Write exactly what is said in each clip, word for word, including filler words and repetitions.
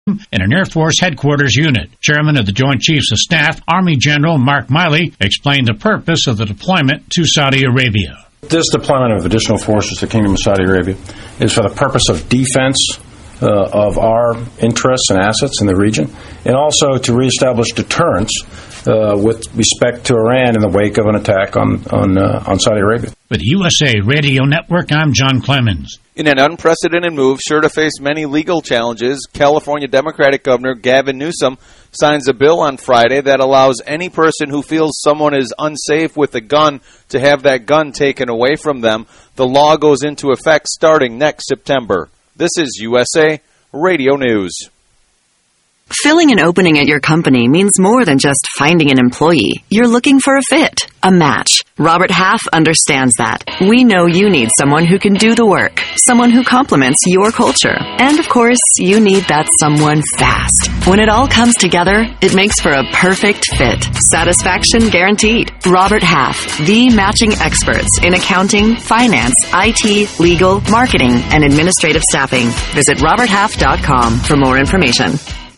in an Air Force headquarters unit. Chairman of the Joint Chiefs of Staff, Army General Mark Miley, explained the purpose of the deployment to Saudi Arabia. This deployment of additional forces to the Kingdom of Saudi Arabia is for the purpose of defense uh, of our interests and assets in the region, and also to reestablish deterrence uh, with respect to Iran in the wake of an attack on on, uh, on Saudi Arabia. With U S A Radio Network, I'm John Clemens. In an unprecedented move, sure to face many legal challenges, California Democratic Governor Gavin Newsom signs a bill on Friday that allows any person who feels someone is unsafe with a gun to have that gun taken away from them. The law goes into effect starting next September. This is U S A Radio News. Filling an opening at your company means more than just finding an employee. You're looking for a fit, a match. Robert Half understands that. We know you need someone who can do the work, someone who complements your culture. And of course, you need that someone fast. When it all comes together, it makes for a perfect fit. Satisfaction guaranteed. Robert Half, the matching experts in accounting, finance, I T, legal, marketing, and administrative staffing. Visit robert half dot com for more information.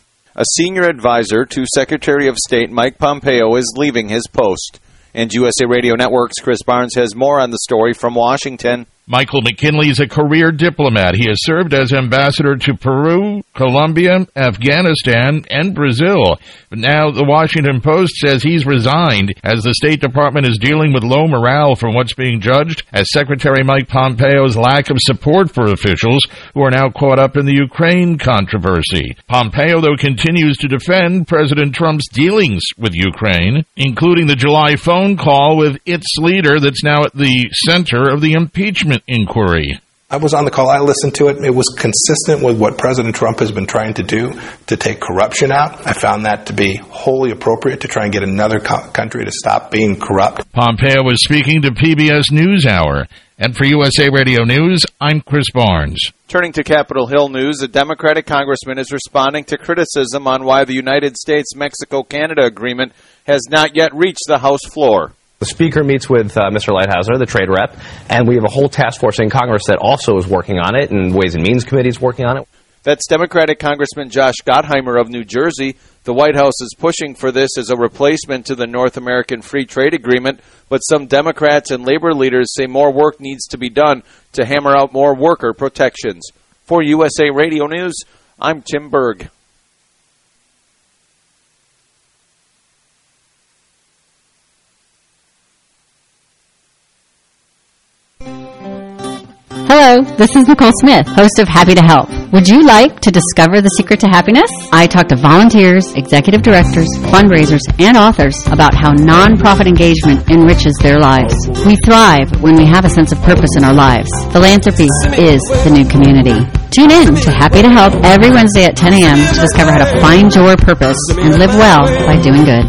A senior advisor to Secretary of State Mike Pompeo is leaving his post. And U S A Radio Network's Chris Barnes has more on the story from Washington. Michael McKinley is a career diplomat. He has served as ambassador to Peru, Colombia, Afghanistan, and Brazil. But now the Washington Post says he's resigned as the State Department is dealing with low morale from what's being judged as Secretary Mike Pompeo's lack of support for officials who are now caught up in the Ukraine controversy. Pompeo, though, continues to defend President Trump's dealings with Ukraine, including the July phone call with its leader that's now at the center of the impeachment inquiry. I was on the call. I listened to it. It was consistent with what President Trump has been trying to do to take corruption out. I found that to be wholly appropriate to try and get another co- country to stop being corrupt. Pompeo was speaking to P B S NewsHour. And for U S A Radio News, I'm Chris Barnes. Turning to Capitol Hill news, a Democratic congressman is responding to criticism on why the United States-Mexico-Canada agreement has not yet reached the House floor. The Speaker meets with uh, Mister Lighthizer, the trade rep, and we have a whole task force in Congress that also is working on it, and Ways and Means Committee is working on it. That's Democratic Congressman Josh Gottheimer of New Jersey. The White House is pushing for this as a replacement to the North American Free Trade Agreement, but some Democrats and labor leaders say more work needs to be done to hammer out more worker protections. For U S A Radio News, I'm Tim Berg. Hello, this is Nicole Smith, host of Happy to Help. Would you like to discover the secret to happiness? I talk to volunteers, executive directors, fundraisers, and authors about how nonprofit engagement enriches their lives. We thrive when we have a sense of purpose in our lives. Philanthropy is the new community. Tune in to Happy to Help every Wednesday at ten a.m. to discover how to find your purpose and live well by doing good.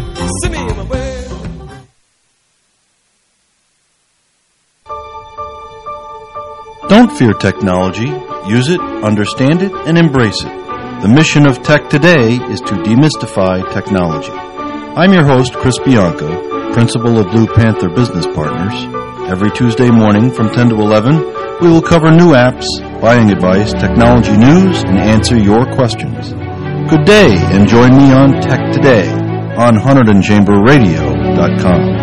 Don't fear technology. Use it, understand it, and embrace it. The mission of Tech Today is to demystify technology. I'm your host, Chris Bianco, principal of Blue Panther Business Partners. Every Tuesday morning from ten to eleven, we will cover new apps, buying advice, technology news, and answer your questions. Good day, and join me on Tech Today on Hunterdon Chamber Radio dot com.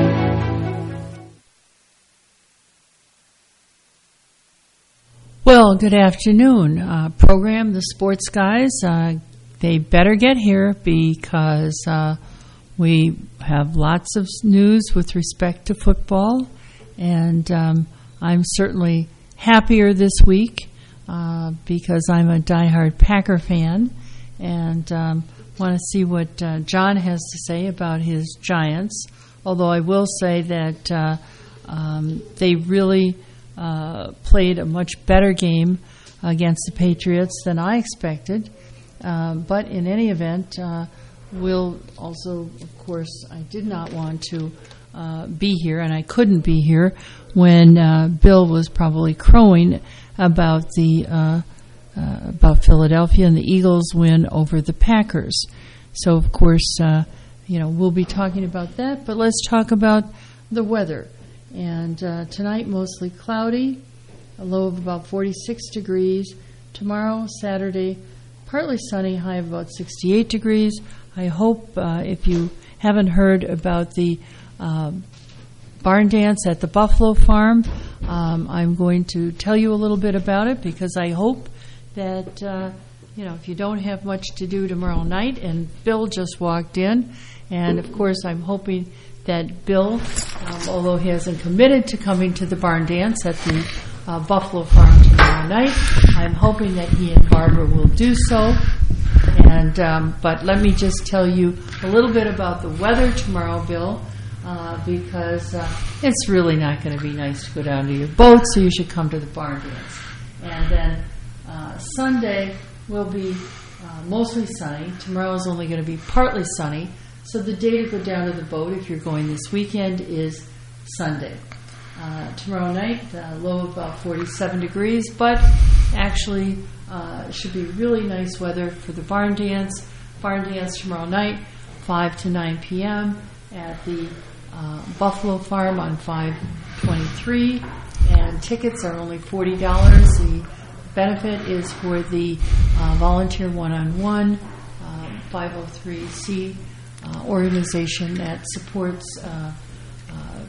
Well, good afternoon. Uh, program, the sports guys, uh, they better get here because uh, we have lots of news with respect to football, and um, I'm certainly happier this week uh, because I'm a diehard Packer fan, and um, want to see what uh, John has to say about his Giants, although I will say that uh, um, they really Uh, played a much better game against the Patriots than I expected. Um, but in any event, uh, we'll also, of course, I did not want to uh, be here, and I couldn't be here when uh, Bill was probably crowing about the uh, uh, about Philadelphia and the Eagles win over the Packers. So, of course, uh, you know, we'll be talking about that. But let's talk about the weather. And uh, tonight, mostly cloudy, a low of about forty-six degrees. Tomorrow, Saturday, partly sunny, high of about sixty-eight degrees. I hope uh, if you haven't heard about the um, barn dance at the Buffalo Farm, um, I'm going to tell you a little bit about it because I hope that, uh, you know, if you don't have much to do tomorrow night, and Bill just walked in, and of course I'm hoping that Bill, um, although he hasn't committed to coming to the barn dance at the uh, Buffalo Farm tomorrow night, I'm hoping that he and Barbara will do so. And um, but let me just tell you a little bit about the weather tomorrow, Bill, uh, because uh, it's really not going to be nice to go down to your boat, so you should come to the barn dance. And then uh, Sunday will be uh, mostly sunny. Tomorrow is only going to be partly sunny. So the day to go down to the boat, if you're going this weekend, is Sunday. Uh, tomorrow night, uh, low of about forty-seven degrees, but actually uh, should be really nice weather for the barn dance. Barn dance tomorrow night, five to nine p.m. at the uh, Buffalo Farm on five twenty-three, and tickets are only forty dollars. The benefit is for the uh, volunteer one-on-one uh, five oh three C Uh, organization that supports uh, uh,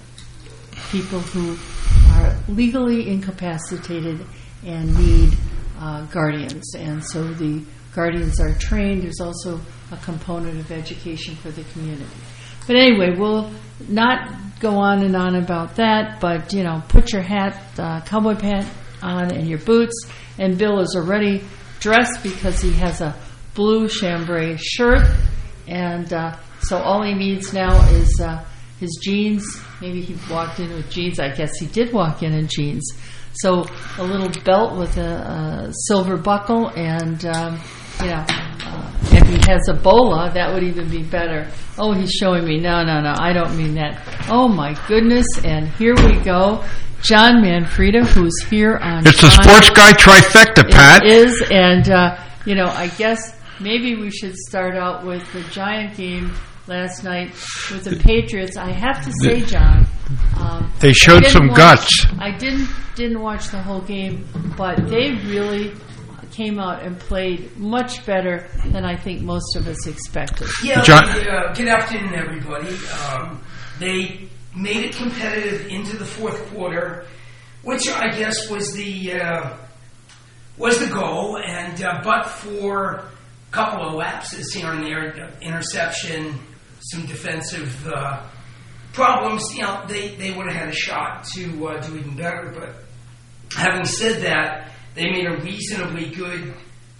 people who are legally incapacitated and need uh, guardians. And so the guardians are trained. There's also a component of education for the community. But anyway, we'll not go on and on about that, but, you know, put your hat, uh, cowboy hat on and your boots. And Bill is already dressed because he has a blue chambray shirt. And uh, so all he needs now is uh, his jeans. Maybe he walked in with jeans. I guess he did walk in in jeans. So a little belt with a, a silver buckle, and um, you know, uh, if he has a bola, that would even be better. Oh, he's showing me. No, no, no. I don't mean that. Oh my goodness! And here we go. John Manfreda, who's here on. It's a sports guy trifecta, Pat. It is, and uh, you know, I guess. Maybe we should start out with the Giant game last night with the Patriots. I have to say, John, um, they showed some watch, guts. I didn't didn't watch the whole game, but they really came out and played much better than I think most of us expected. Yeah. John- they, uh, good afternoon, everybody. Um, they made it competitive into the fourth quarter, which I guess was the uh, was the goal, and uh, but for couple of lapses here and there, interception, some defensive uh, problems, you know, they, they would have had a shot to uh, do even better. But having said that, they made a reasonably good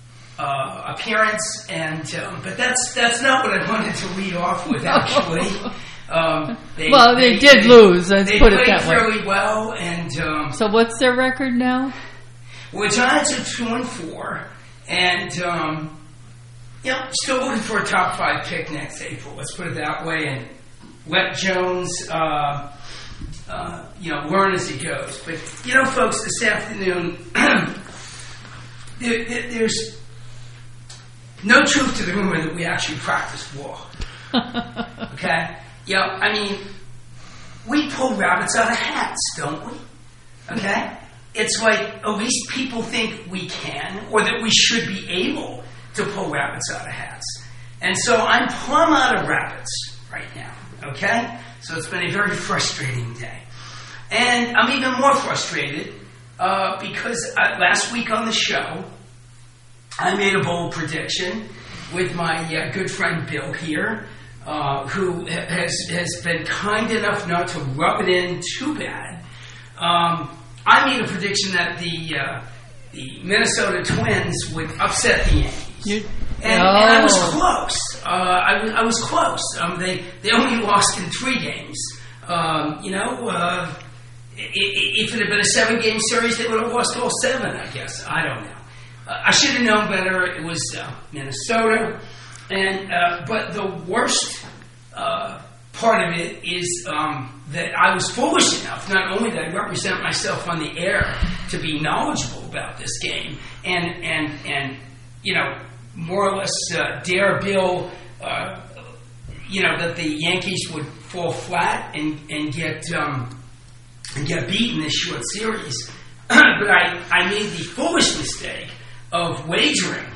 uh, appearance, and um, but that's that's not what I wanted to lead off with, actually. Um, they, well, they, they did they, lose, let's they put it that way. They played fairly well, and... Um, so what's their record now? Well, the Giants are two and four, and... Um, You know, still looking for a top five pick next April. Let's put it that way, and let Jones, uh, uh, you know, learn as he goes. But you know, folks, this afternoon, there, there, there's no truth to the rumor that we actually practice law. Okay, you know, I mean, we pull rabbits out of hats, don't we? Okay, it's like at least people think we can, or that we should be able to pull rabbits out of hats. And so I'm plumb out of rabbits right now, okay? So it's been a very frustrating day. And I'm even more frustrated uh, because uh, last week on the show, I made a bold prediction with my uh, good friend Bill here, uh, who has, has been kind enough not to rub it in too bad. Um, I made a prediction that the, uh, the Minnesota Twins would upset the Yankees. You, and, oh. and I was close. Uh, I, was, I was close. Um, they they only lost in three games. Um, you know, uh, if it had been a seven-game series, they would have lost all seven. I guess I don't know. Uh, I should have known better. It was uh, Minnesota, and uh, but the worst uh, part of it is um, that I was foolish enough, not only that I represent myself on the air, to be knowledgeable about this game, and and and you know. more or less uh, dare Bill, uh, you know, that the Yankees would fall flat and, and get um, and get beaten this short series. But I, I made the foolish mistake of wagering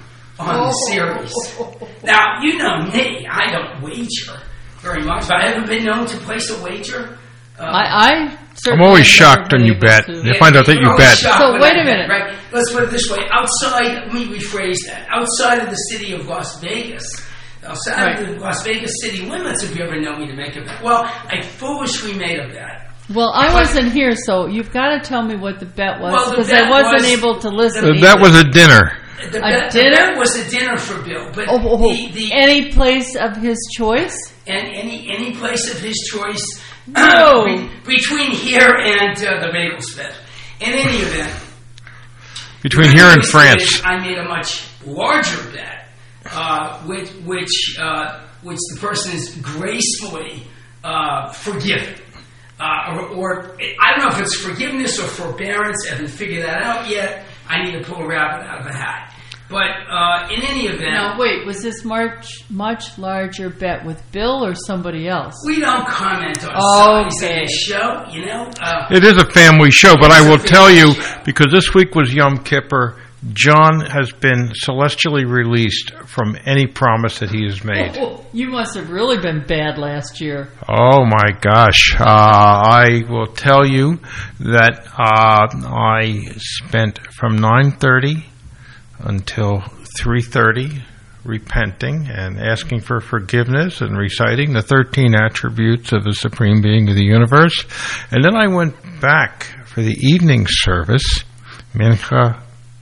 on the series. Now, you know me, I don't wager very much, but I haven't been known to place a wager. Uh, I, I I'm always shocked when you bet. You find out that you bet. So wait a minute. Right? Let's put it this way. Outside, let me rephrase that. Outside of the city of Las Vegas, outside right. of the Las Vegas city limits, have you ever known me to make a bet? Well, I foolishly made a bet. Well, I wasn't here, so you've got to tell me what the bet was, because well, I wasn't was, able to listen. The bet was a dinner. The a bet, dinner? The bet was a dinner for Bill. But oh, oh, oh. The, the, any place of his choice? And any any place of his choice. No. Be, between here and uh, the bagel spit. In any event. Between here and France. I made a much larger bet, uh, which which uh, which the person is gracefully uh, forgiven. Uh, or, or I don't know if it's forgiveness or forbearance. I haven't figured that out yet. I need to pull a rabbit out of a hat. But uh, in any event... Now, wait, was this much, much larger bet with Bill or somebody else? We don't comment on okay. size of the show, you know? Uh, it is a family show, but I will tell you, because this week was Yom Kippur, John has been celestially released from any promise that he has made. Oh, you must have really been bad last year. Oh, my gosh. Uh, I will tell you that uh, I spent from nine thirty until three thirty repenting and asking for forgiveness and reciting the thirteen attributes of the Supreme Being of the universe. And then I went back for the evening service, Mincha,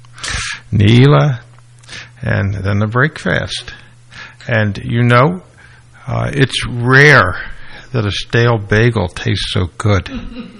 Neila, and then the break fast. And you know, uh, it's rare that a stale bagel tastes so good.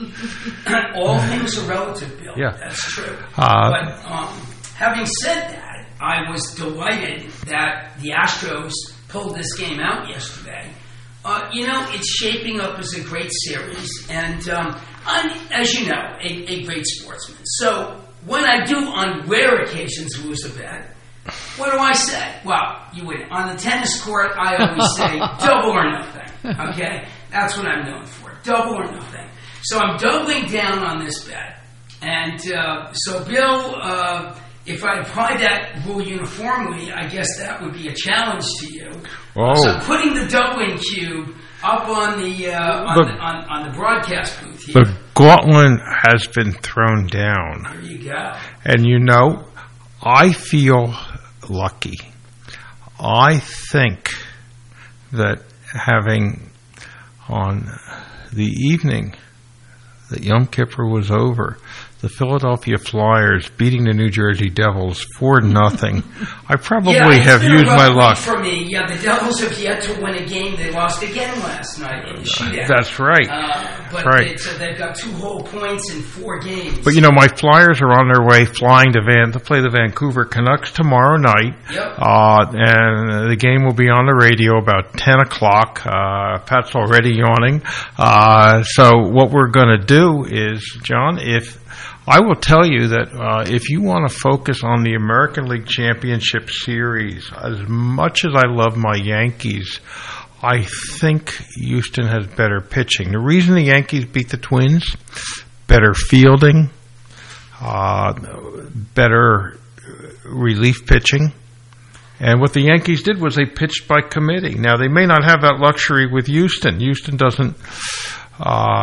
All things are relative, Bill. Yeah. That's true. Uh, but um, having said that, I was delighted that the Astros pulled this game out yesterday. Uh, you know, it's shaping up as a great series, and um, I'm, as you know, a, a great sportsman. So when I do, on rare occasions, lose a bet, what do I say? Well, you win. On the tennis court, I always say double or nothing. Okay? That's what I'm known for. Double or nothing. So I'm doubling down on this bet. And uh, so, Bill, uh, if I apply that rule uniformly, I guess that would be a challenge to you. Oh. So I'm putting the doubling cube up on the, uh, on, the, the on, on the broadcast booth here. The gauntlet has been thrown down. There you go. And you know, I feel lucky. I think that having on the evening that Yom Kippur was over, the Philadelphia Flyers beating the New Jersey Devils four nothing. I probably yeah, have used my luck. For me, yeah, the Devils have yet to win a game. They lost again last night in the shootout. That's right. Uh, but That's right. They, so they've got two whole points in four games. But you know, my Flyers are on their way flying to Van to play the Vancouver Canucks tomorrow night. Yep. Uh, and the game will be on the radio about ten o'clock. Uh, Pat's already yawning. Uh, so what we're going to do is, John, if I will tell you that uh, if you want to focus on the American League Championship Series, as much as I love my Yankees, I think Houston has better pitching. The reason the Yankees beat the Twins, better fielding, uh, better relief pitching. And what the Yankees did was they pitched by committee. Now, they may not have that luxury with Houston. Houston doesn't uh,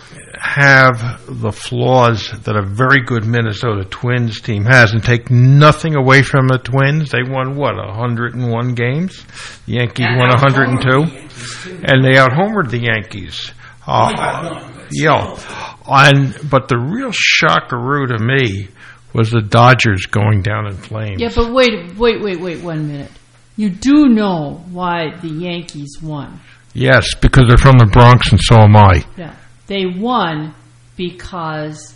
have the flaws that a very good Minnesota Twins team has, and take nothing away from the Twins. They won, what, one hundred one games? The Yankees and won one hundred two. And they out-homered the Yankees. Uh, yeah. And, but the real shockaroo to me was the Dodgers going down in flames. Yeah, but wait, wait, wait, wait one minute. You do know why the Yankees won. Yes, because they're from the Bronx and so am I. Yeah. They won because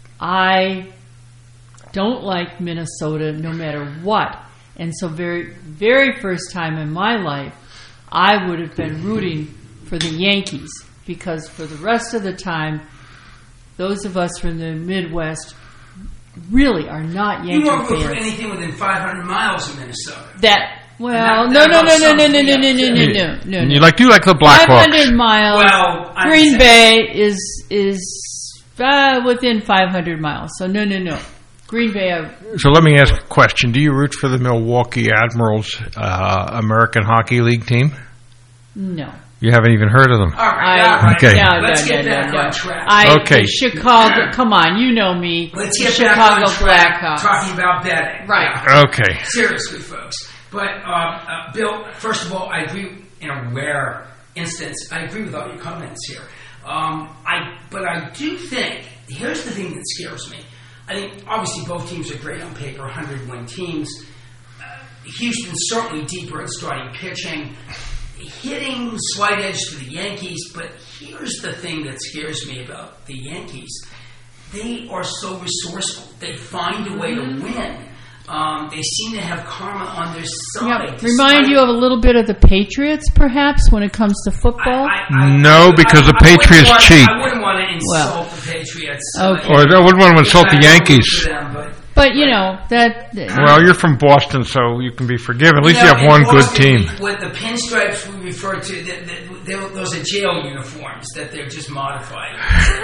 I don't like Minnesota no matter what. And so very, very first time in my life, I would have been rooting for the Yankees, because for the rest of the time, those of us from the Midwest really are not Yankee fans. You won't root for anything within five hundred miles of Minnesota. That well, no, no, no, no, no, no, no, no, no, no, no, no, no. You like you like the Blackhawks. Five hundred miles. Well, Green Bay is is uh, within five hundred miles. So no, no, no. Green Bay. I, So let me ask a question. Do you root for the Milwaukee Admirals uh, American Hockey League team? no. You haven't even heard of them. All right, I, all right. Okay. No, Let's no, get no, back no, on no. track. I, Okay. the Chicago. Come on, you know me. Let's the get Chicago back on track Blackhawks. talking about betting. Right. Yeah. Okay. Seriously, folks. But, um, uh, Bill, first of all, I agree in a rare instance. I agree with all your comments here. Um, I, but I do think, here's the thing that scares me. I think, obviously, both teams are great on paper, one hundred win teams. Uh, Houston's certainly deeper in starting pitching. Hitting, slight edge to the Yankees, but here's the thing that scares me about the Yankees. They are so resourceful. They find a way to win. Um, they seem to have karma on their side. Yeah, remind you of a little bit of the Patriots, perhaps, when it comes to football? I, I, No, because I, the I Patriots want, cheat. I wouldn't want to insult Well, the Patriots. okay. Or I wouldn't want to insult the Yankees. Them, but, But, you know, that... Well, you're from Boston, so you can be forgiven. At least you you know, have one in good Boston, team. we- With the pinstripes we refer to, the, the, they, those are jail uniforms that they're just modified.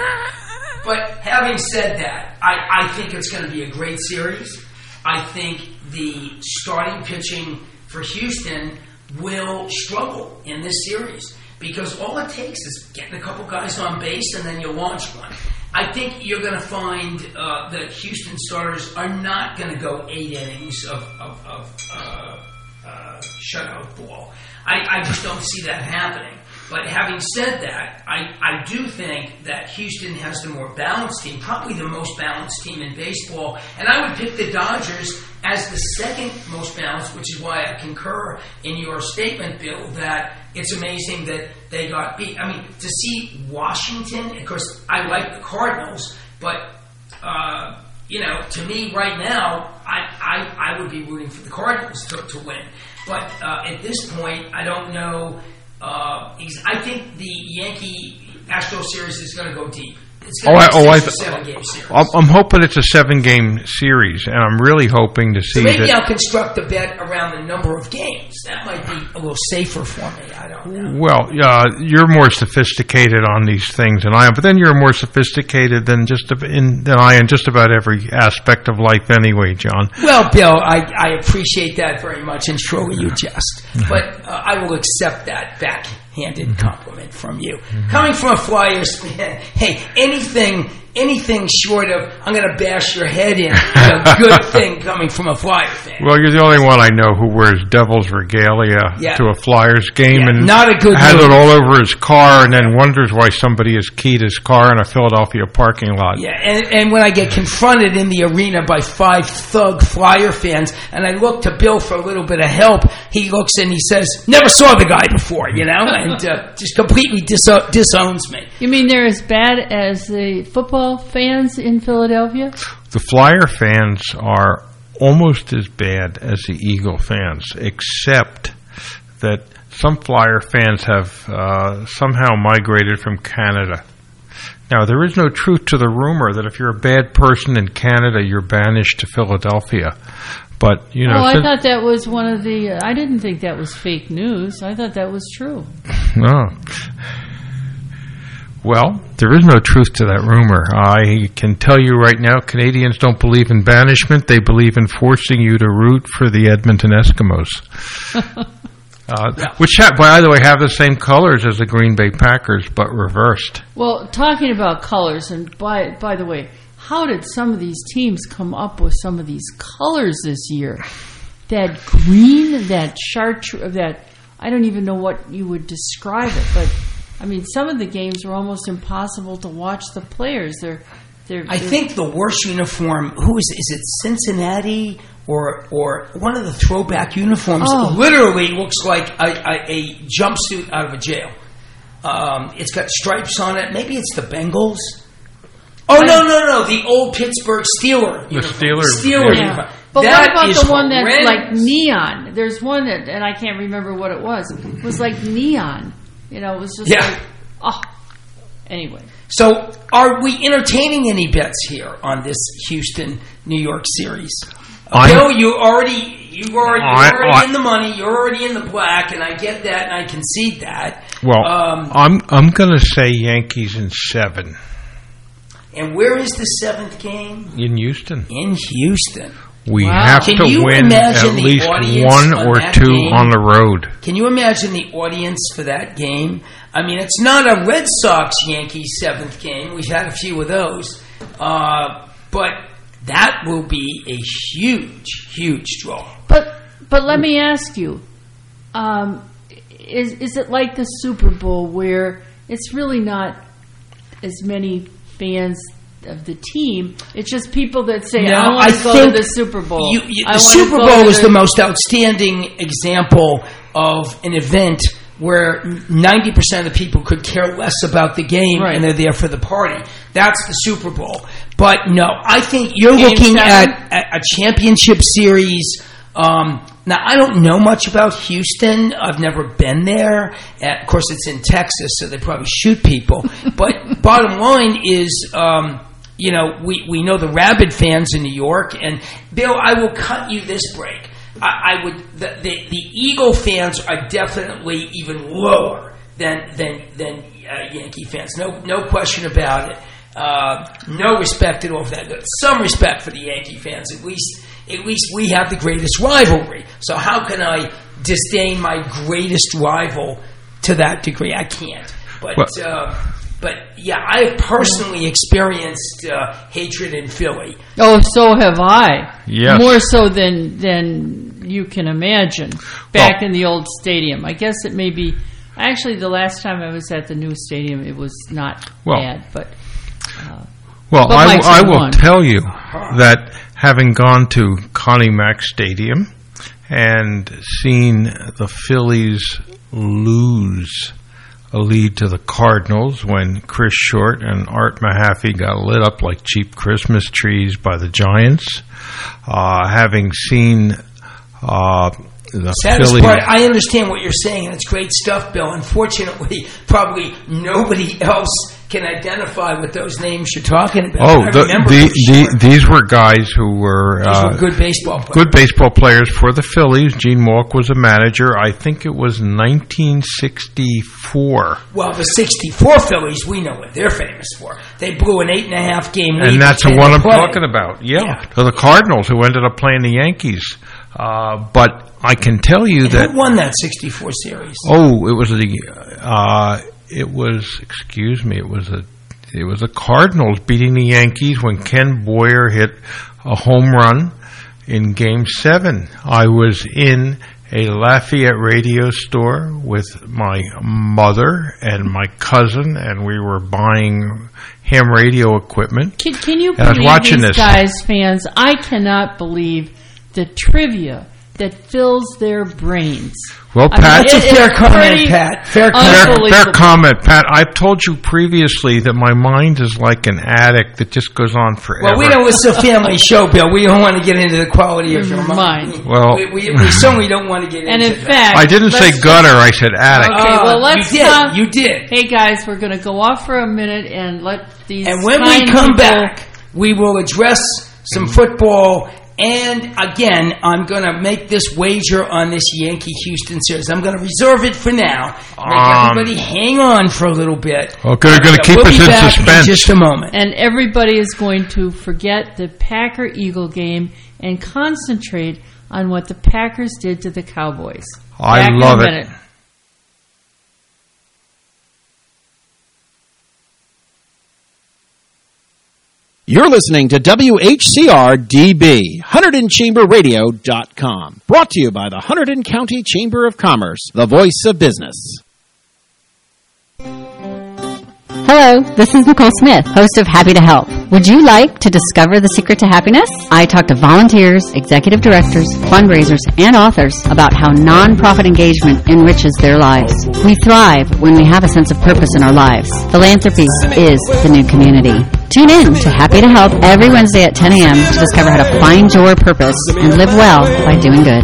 But having said that, I, I think it's going to be a great series. I think the starting pitching for Houston will struggle in this series because all it takes is getting a couple guys on base and then you launch one. I think you're going to find uh, that Houston starters are not going to go eight innings of, of, of uh, uh, shutout ball. I, I just don't see that happening. But having said that, I, I do think that Houston has the more balanced team, probably the most balanced team in baseball. And I would pick the Dodgers as the second most balanced, which is why I concur in your statement, Bill, that it's amazing that they got beat. I mean, to see Washington, of course, I like the Cardinals, but, uh, you know, to me right now, I, I, I would be rooting for the Cardinals to, to win. But uh, at this point, I don't know. Uh, I think the Yankee-Astro series is going to go deep. It's going Oh, to I, be a oh, I, six or seven-game series. I'm, I'm hoping it's a seven-game series, and I'm really hoping to see So maybe that. I'll construct a bet around the number of games. That might be a little safer for me. I don't know. Well, uh, you're more sophisticated on these things than I am, but then you're more sophisticated than just a, in, than I am just about every aspect of life, anyway, John. Well, Bill, I, I appreciate that very much, and surely you jest. But uh, I will accept that backhanded compliment from you. Coming from a Flyers fan, hey, anything anything short of, I'm going to bash your head in, is a good thing coming from a Flyer fan. Well, you're the only one I know who wears Devil's regalia Yeah. to a Flyers game Yeah, and not a good has move. it all over his car and then wonders why somebody has keyed his car in a Philadelphia parking lot. Yeah, and, and when I get confronted in the arena by five thug Flyer fans, and I look to Bill for a little bit of help, he looks and he says, never saw the guy before, you know, and uh, just completely dis- disowns me. You mean they're as bad as the football fans in Philadelphia? The Flyer fans are almost as bad as the Eagle fans, except that some Flyer fans have uh, somehow migrated from Canada. Now, there is no truth to the rumor that if you're a bad person in Canada, you're banished to Philadelphia. But, you know... Oh, I since- thought that was one of the... Uh, I didn't think that was fake news. I thought that was true. No. Well, there is no truth to that rumor. I can tell you right now, Canadians don't believe in banishment. They believe in forcing you to root for the Edmonton Eskimos. uh, which, ha- by the way, have the same colors as the Green Bay Packers, but reversed. Well, talking about colors, and by by the way, how did some of these teams come up with some of these colors this year? That green, that chartreuse, that, I don't even know what you would describe it, but... I mean, some of the games were almost impossible to watch the players. They're, they're. I they're, think the worst uniform, who is is it Cincinnati or or one of the throwback uniforms Oh. literally looks like a, a, a jumpsuit out of a jail. Um, it's got stripes on it. Maybe it's the Bengals. Oh, no, no, no, the old Pittsburgh Steeler The uniform. Steelers, Steeler yeah. uniform. But That what about is the one that's horrendous. like neon? There's one that, and I can't remember what it was. It was like neon. You know, it was just Yeah. like, oh. Anyway. So, are we entertaining any bets here on this Houston New York series? I'm- Bill, you already you already you're I- already I- in the money. You're already in the black, and I get that, and I concede that. Well, Um, I'm I'm going to say Yankees in seven. And where is the seventh game? In Houston. In Houston. We Wow. have Can to you win imagine at the least audience one on or that two game? on the road. Can you imagine the audience for that game? I mean, it's not a Red Sox-Yankees seventh game. We've had a few of those. Uh, but that will be a huge, huge draw. But but let me ask you, um, is is it like the Super Bowl where it's really not as many fans of the team? It's just people that say, No, I want to I go think to the Super Bowl. You, you, I the wanna Super go Bowl to is the most outstanding example of an event where ninety percent of the people could care less about the game Right. and they're there for the party. That's the Super Bowl. But no, I think you're Game looking seven? at, at a championship series. Um, now, I don't know much about Houston. I've never been there. And of course, it's in Texas, so they probably shoot people. But bottom line is, um, you know, we, we know the rabid fans in New York. And, Bill, I will cut you this break. I, I would the, the the Eagle fans are definitely even lower than than than uh, Yankee fans. No no question about it. Uh, no respect at all for that. Some respect for the Yankee fans. At least at least we have the greatest rivalry. So how can I disdain my greatest rival to that degree? I can't. But Well- uh, but yeah, I have personally experienced uh, hatred in Philly. Oh, so have I. Yes. More so than than you can imagine. Back Well- in the old stadium. I guess it may be... Actually, the last time I was at the new stadium, it was not Well- bad. But uh, Well, but I, Mike's I won will one. tell you that having gone to Connie Mack Stadium and seen the Phillies lose a lead to the Cardinals when Chris Short and Art Mahaffey got lit up like cheap Christmas trees by the Giants, uh, having seen uh, the Saddest Phillies... part, I understand what you're saying, and it's great stuff, Bill. Unfortunately, probably nobody else can identify with those names you're talking about. Oh, I the, remember the, for sure. the, these were guys who were, These uh, were good baseball players. good baseball players for the Phillies. Gene Malk was a manager. I think it was nineteen sixty-four. Well, the sixty-four Phillies, we know what they're famous for. They blew an eight and a half game lead. And that's the in one I'm play. talking about. Yeah. Yeah. To the Cardinals, who ended up playing the Yankees. Uh, but I can tell you And that... who won that sixty-four series? Oh, it was the... Uh, it was... Excuse me. It was a... It was the Cardinals beating the Yankees when Ken Boyer hit a home run in Game seven. I was in a Lafayette radio store with my mother and my cousin, and we were buying ham radio equipment. Can, can you And I was believe watching these this. guys, fans? I cannot believe the trivia that fills their brains. Well, I mean, Pat... it- That's a fair it's comment, pretty Pat. Fair Fair, unbelievable. fair comment, Pat. I've told you previously that my mind is like an attic that just goes on forever. Well, we know it's a family show, Bill. We don't want to get into the quality of your mind. Mine. Well- we, we, we certainly don't want to get And into in that. fact, I didn't say let's- gutter, I said attic. Okay, Uh, well, let's you did. uh, You did. Hey guys, we're going to go off for a minute and let these. And when kind we come people- back, we will address some football. And again, I'm going to make this wager on this Yankee-Houston series. I'm going to reserve it for now. Make Um, everybody hang on for a little bit. Okay, they're gonna Uh, keep we'll us be in back suspense. in just a moment. And everybody is going to forget the Packer-Eagle game and concentrate on what the Packers did to the Cowboys. I Back in love a it. minute. You're listening to W H C R D B, Hunterdon Chamber Radio dot com. Brought to you by the Hunterdon County Chamber of Commerce, the voice of business. Hello, this is Nicole Smith, host of Happy to Help. Would you like to discover the secret to happiness? I talk to volunteers, executive directors, fundraisers, and authors about how nonprofit engagement enriches their lives. We thrive when we have a sense of purpose in our lives. Philanthropy is the new community. Tune in to Happy to Help every Wednesday at ten a.m. to discover how to find your purpose and live well by doing good.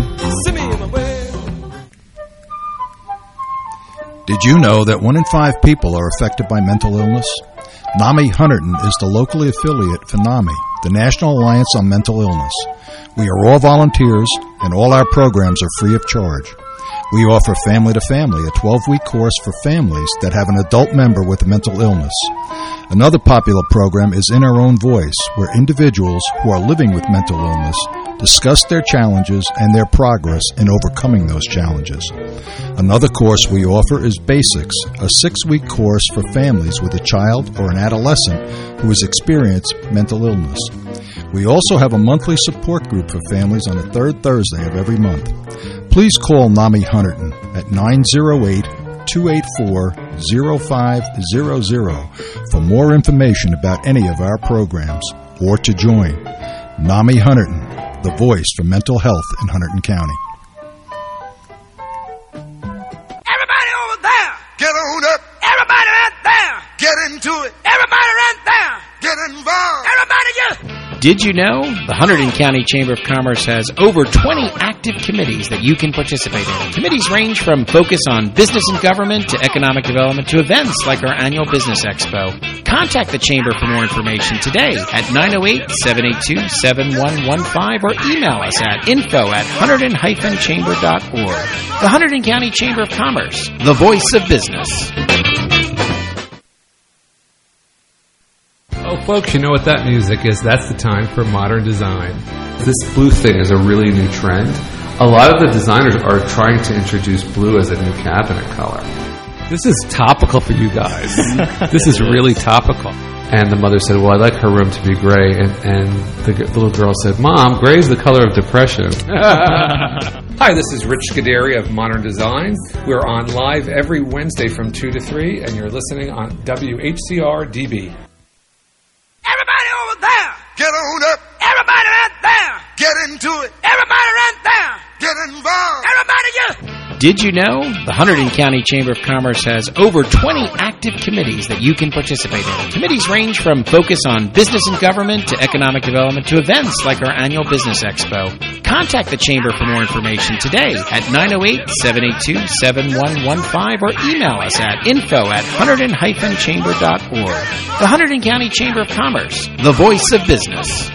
Did you know that one in five people are affected by mental illness? NAMI Hunterdon is the locally affiliate for NAMI, the National Alliance on Mental Illness. We are all volunteers, and all our programs are free of charge. We offer Family to Family, a twelve-week course for families that have an adult member with a mental illness. Another popular program is In Our Own Voice, where individuals who are living with mental illness discuss their challenges and their progress in overcoming those challenges. Another course we offer is Basics, a six-week course for families with a child or an adolescent who has experienced mental illness. We also have a monthly support group for families on the third Thursday of every month. Please call NAMI Hunterdon at nine oh eight, two eight four, oh five hundred for more information about any of our programs or to join. NAMI Hunterdon, the voice for mental health in Hunterdon County. Everybody over there, get on up. Everybody right there, get into it. Everybody right there, get involved. Everybody just... Did you know the Hunterdon County Chamber of Commerce has over twenty active committees that you can participate in? Committees range from focus on business and government to economic development to events like our annual Business Expo. Contact the Chamber for more information today at nine oh eight, seven eight two, seven one one five or email us at info at hunterdon dash chamber dot org. The Hunterdon County Chamber of Commerce, the voice of business. Oh, folks, you know what that music is. That's the time for modern design. This blue thing is a really new trend. A lot of the designers are trying to introduce blue as a new cabinet color. This is topical for you guys. This is really topical. And the mother said, well, I'd like her room to be gray. And, and the g- little girl said, Mom, gray is the color of depression. Hi, this is Rich Scuderi of Modern Design. We're on live every Wednesday from two to three, and you're listening on W H C R D B. Everybody over there, get on up. Everybody right there, get into it. Everybody right there, get involved. Everybody just... Did you know the Hunterdon County Chamber of Commerce has over twenty active committees that you can participate in? Committees range from focus on business and government to economic development to events like our annual Business Expo. Contact the Chamber for more information today at nine oh eight, seven eight two, seven one one five or email us at info at hunterdon dash chamber dot org. The Hunterdon County Chamber of Commerce, the voice of business.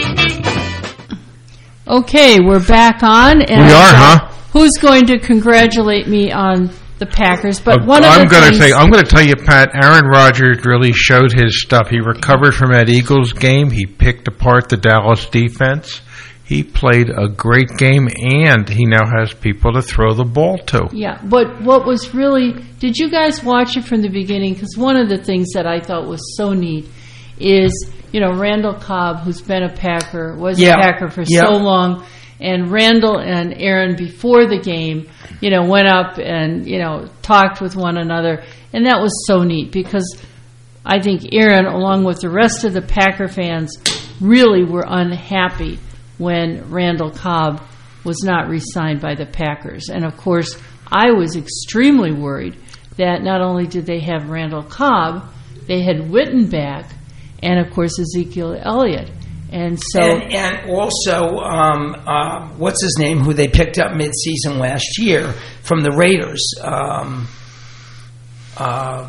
Okay, we're back on. And we are, huh? Who's going to congratulate me on the Packers? But one I'm of the going things... to say, I'm going to tell you, Pat, Aaron Rodgers really showed his stuff. He recovered from that Eagles game. He picked apart the Dallas defense. He played a great game, and he now has people to throw the ball to. Yeah, but what was really... Did you guys watch it from the beginning? Because one of the things that I thought was so neat is, you know, Randall Cobb, who's been a Packer, was yeah. a Packer for yeah. so long... And Randall and Aaron, before the game, you know, went up and, you know, talked with one another. And that was so neat because I think Aaron, along with the rest of the Packer fans, really were unhappy when Randall Cobb was not re-signed by the Packers. And, of course, I was extremely worried that not only did they have Randall Cobb, they had Witten back and, of course, Ezekiel Elliott. And so, and, and also, um, uh, what's his name, who they picked up mid-season last year from the Raiders? Um, uh,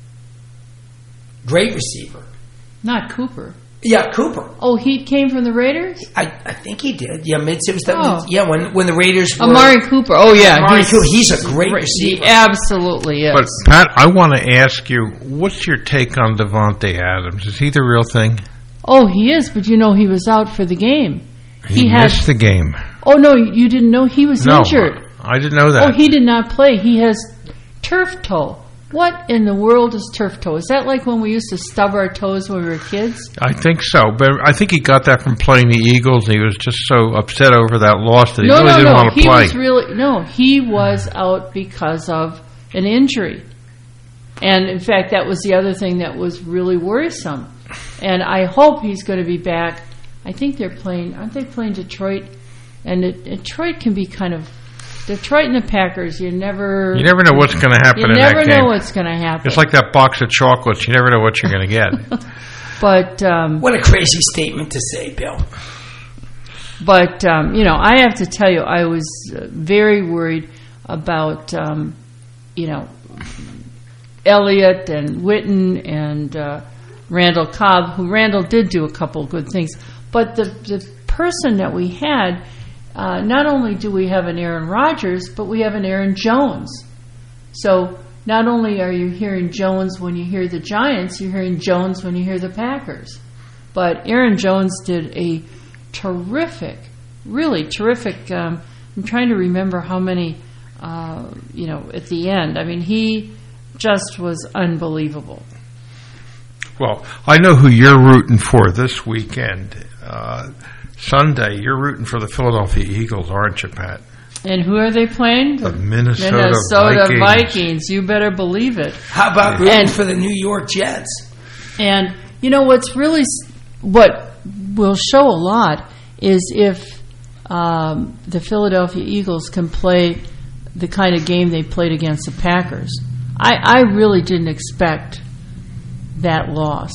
great receiver. Not Cooper. Yeah, Cooper. Oh, he came from the Raiders? I, I think he did. Yeah, mid it was that. Oh. Yeah, when when the Raiders were. Amari Cooper. Oh, yeah. Amari he's, Cooper. He's a great receiver. He absolutely is. But, Pat, I want to ask you, what's your take on Devontae Adams? Is he the real thing? Oh, he is, but you know he was out for the game. He, he missed had, the game. Oh, no, you didn't know he was no, injured. I didn't know that. Oh, he did not play. He has turf toe. What in the world is turf toe? Is that like when we used to stub our toes when we were kids? I think so, but I think he got that from playing the Eagles, and he was just so upset over that loss that he no, really no, didn't no. want to he play. Was really, no, he was out because of an injury. And, in fact, that was the other thing that was really worrisome. And I hope he's going to be back. I think they're playing, aren't they playing Detroit? And it, Detroit can be kind of, Detroit and the Packers, you never... You never know what's going to happen in that game. You never know what's going to happen. It's like that box of chocolates. You never know what you're going to get. But... Um, what a crazy statement to say, Bill. But, um, you know, I have to tell you, I was very worried about, um, you know, Elliott and Witten and... Uh, Randall Cobb, who Randall did do a couple of good things, but the the person that we had, uh, not only do we have an Aaron Rodgers, but we have an Aaron Jones. So not only are you hearing Jones when you hear the Giants, you're hearing Jones when you hear the Packers. But Aaron Jones did a terrific, really terrific. Um, I'm trying to remember how many, uh, you know, at the end. I mean, he just was unbelievable. Well, I know who you're rooting for this weekend. Uh, Sunday, you're rooting for the Philadelphia Eagles, aren't you, Pat? And who are they playing? The Minnesota, Minnesota Vikings. Vikings. You better believe it. How about rooting And- for the New York Jets? And you know what's really what will show a lot is if um, the Philadelphia Eagles can play the kind of game they played against the Packers. I, I really didn't expect that loss.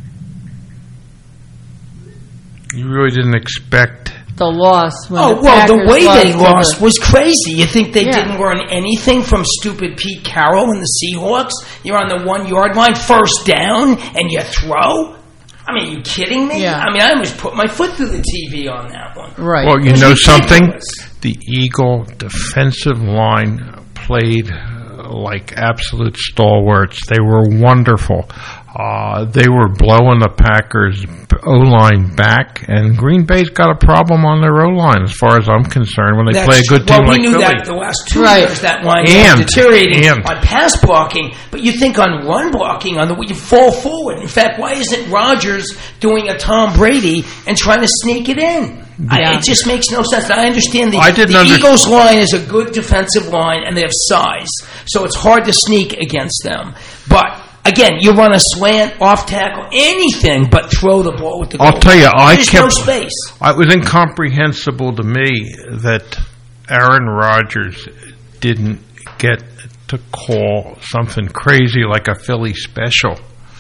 You really didn't expect... The loss when Oh, the well, Packers the way they to lost the- was crazy. You think they Yeah. didn't learn anything from stupid Pete Carroll and the Seahawks? You're on the one-yard line, first down, and you throw? I mean, are you kidding me? Yeah. I mean, I almost put my foot through the T V on that one. Right. Well, you It was know something? ridiculous. The Eagle defensive line played uh, like absolute stalwarts. They were wonderful. Uh, they were blowing the Packers' O-line back, and Green Bay's got a problem on their O-line as far as I'm concerned when they That's play a good true. team well, like we knew Philly. that the last two Right. years that line And- was deteriorating and- on pass blocking, but you think on run blocking, on the you fall forward. In fact, why isn't Rodgers doing a Tom Brady and trying to sneak it in? I, Yeah. it just makes no sense. I understand the, I didn't the under- Eagles line is a good defensive line, and they have size, so it's hard to sneak against them. But again, you run a slant, off tackle, anything but throw the ball with the goal. I'll tell you, I There's kept... no space. It was incomprehensible to me that Aaron Rodgers didn't get to call something crazy like a Philly special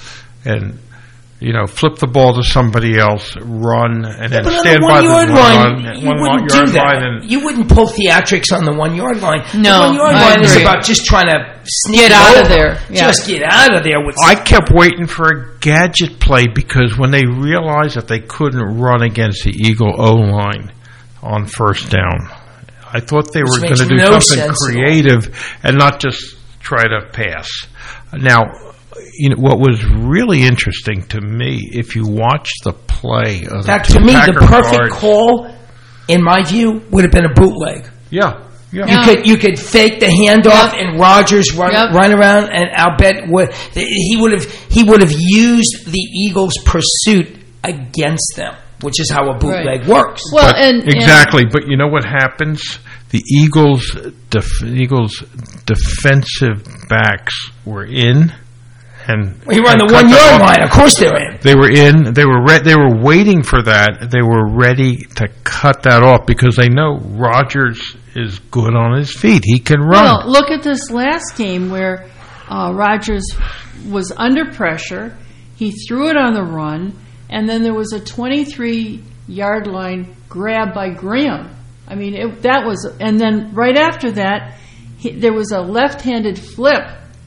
and, you know, flip the ball to somebody else, run, and then But on stand the by the one-yard one, line, line, you one wouldn't yard do that. line. And You wouldn't pull theatrics on the one-yard line. No, the one-yard I line is agree. about just trying to sneak Get it out of over. there, yeah. Just get out of there with. I kept waiting for a gadget play because when they realized that they couldn't run against the Eagle O-line on first down, I thought they Which were going makes to do no something sense at all. creative and not just try to pass. Now, you know, what was really interesting to me, if you watch the play of In fact, the to me, Packer the perfect guards- call, in my view, would have been a bootleg. Yeah, yeah. You could you could fake the handoff Yep. and Rodgers run Yep. run around, and I'll bet would, he would have he would have used the Eagles' pursuit against them, which is how a bootleg Right. works. Well, But- and, and exactly, but you know what happens? The Eagles, def- Eagles defensive backs were in, and You run and the cut one them yard off. line, of course they're in. They were in. They were re- they were waiting for that. They were ready to cut that off because they know Rodgers is good on his feet. He can run. Well, look at this last game where uh, Rodgers was under pressure. He threw it on the run, and then there was a twenty-three yard line grab by Graham. I mean, it, that was, and then right after that, he, there was a left-handed flip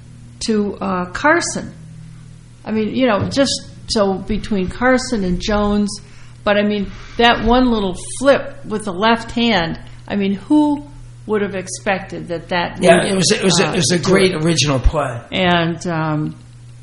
to uh, Carson. I mean, you know, just so between Carson and Jones, but I mean, that one little flip with the left hand, I mean, who would have expected that that Yeah, would, it was it was uh, a, it was a do great it? original play. And um,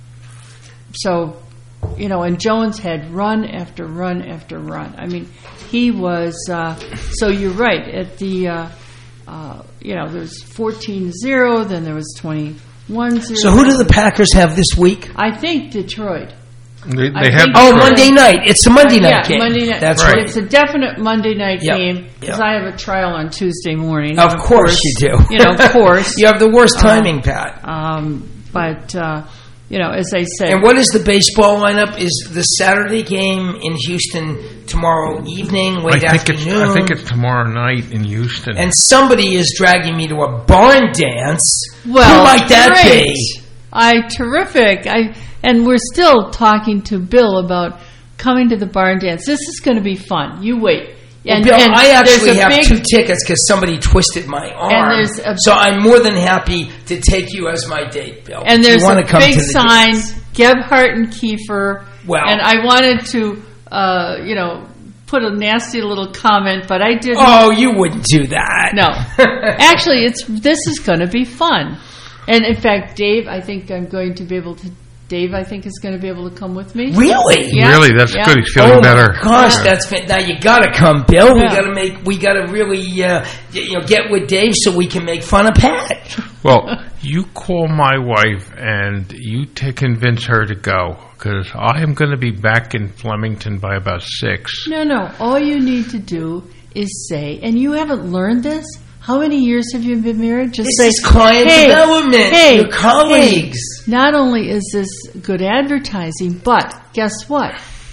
so, you know, and Jones had run after run after run. I mean, he was, uh, so you're right, at the, uh, uh, you know, there was fourteen zero, then there was twenty-one zero. So who do the Packers have this week? I think Detroit. They, I they have think Oh, Detroit. Monday night. It's a Monday night yeah, game. Monday night. That's Right. right. It's a definite Monday night Yep. game because Yep. I have a trial on Tuesday morning. Of And course you do. You know, of course. You have the worst Uh, timing, Pat. Um, but, uh, you know, as I said. And what is the baseball lineup? Is the Saturday game in Houston tomorrow evening, late I think it's afternoon? I think it's tomorrow night in Houston. And somebody is dragging me to a barn dance. Well, Who might that great. be? I terrific. I and we're still talking to Bill about coming to the barn dance. This is going to be fun. You wait. And, well, Bill, and I actually there's a have big, two tickets because somebody twisted my arm. there's a- so I'm more than happy to take you as my date, Bill. and If there's you want a to come big to the sign, dance. Gebhardt and Kiefer. Well- and I wanted to, uh, you know, put a nasty little comment, but I didn't. Oh, you wouldn't do that. No. Actually, it's this is going to be fun. And in fact, Dave, I think I'm going to be able to. Dave, I think, is going to be able to come with me. Really? Yeah. Really? That's yeah. good. He's feeling oh better. My gosh, Yeah. that's fa- now you got to come, Bill. We Yeah. got to make. We got to really, uh, you know, get with Dave so we can make fun of Pat. Well, you call my wife and you to convince her to go, because I am going to be back in Flemington by about six. No, no. All you need to do is say, and you haven't learned this. How many years have you been married? Just This say, is client hey, development, Hey, your colleagues. hey, not only is this good advertising, but guess what?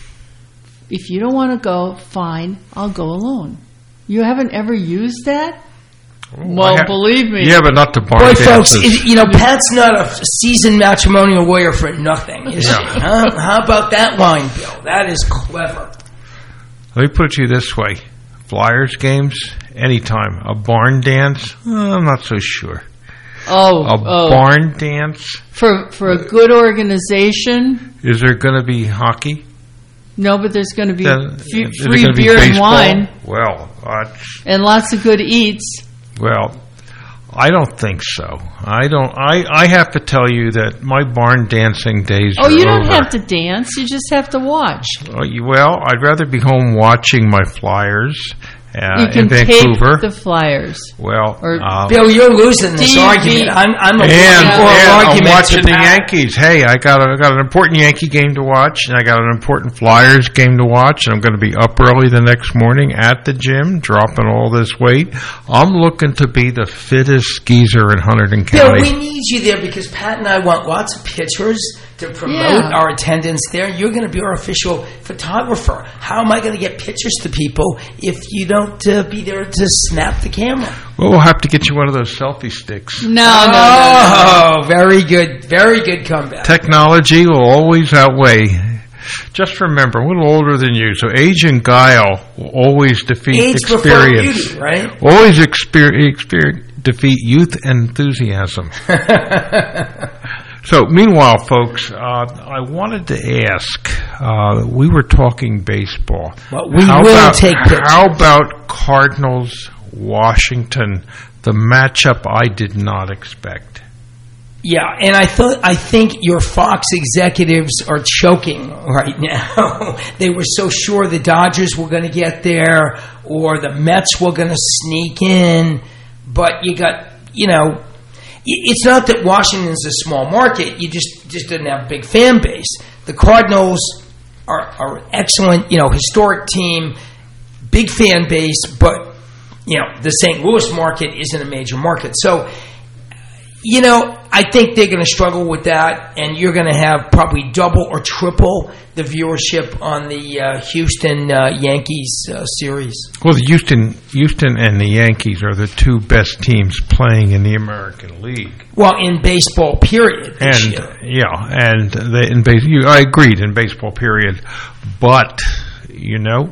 If you don't want to go, fine, I'll go alone. You haven't ever used that? Well, I ha- believe me. Yeah, but not the bar Boy, folks, dances. it, you know, Pat's not a seasoned matrimonial lawyer for nothing, is Yeah. he? Huh? How about that line, Bill? That is clever. Let me put it to you this way. Flyers games, anytime. A barn dance, uh, I'm not so sure. Oh, A oh. barn dance? For for a good organization, Is there going to be hockey? no, but there's going to be Then- f- is there free gonna be beer and baseball? wine Well, uh, and lots of good eats. well, I don't think so. I don't. I, I have to tell you that my barn dancing days Oh, are you don't over. have to dance. You just have to watch. Uh, you- Well, I'd rather be home watching my Flyers uh, You can in Vancouver. take the Flyers. well, or- um, Bill, you're losing this D V argument. I'm, I'm a and, looking for and an I'm argument watching to the Pat. Yankees. Hey, I got a, I got an important Yankee game to watch, and I got an important Flyers game to watch, and I'm going to be up early the next morning at the gym, dropping all this weight. I'm looking to be the fittest geezer in Hunterdon Bill, County. we need you there because Pat and I want lots of pictures to promote Yeah. our attendance there. You're going to be our official photographer. How am I going to get pictures to people if you don't uh, be there to snap the camera? Well, we'll have to get you one of those selfie sticks. No, no, no, no. Oh, very good. Very good comeback. Technology will always outweigh. Just remember, I'm a little older than you, so age and guile will always defeat Age before experience. beauty, right? Always exper- exper- defeat youth and enthusiasm. So, meanwhile, folks, uh, I wanted to ask. Uh, we were talking baseball. Well, we how will about, take pictures. How about Cardinals, Washington? The matchup I did not expect. Yeah, and I thought I think your Fox executives are choking right now. They were so sure the Dodgers were going to get there or the Mets were going to sneak in, but you got, you know, it's not that Washington's a small market. You just just didn't have a big fan base. The Cardinals are are an excellent, you know, historic team, big fan base, but you know, the Saint Louis market isn't a major market. So, you know, I think they're going to struggle with that, and you're going to have probably double or triple the viewership on the uh, Houston uh, Yankees uh, series. Well, the Houston, Houston and the Yankees are the two best teams playing in the American League. Well, in baseball, period. This And year. yeah, and they, in base, you, I agreed in baseball, period. But you know,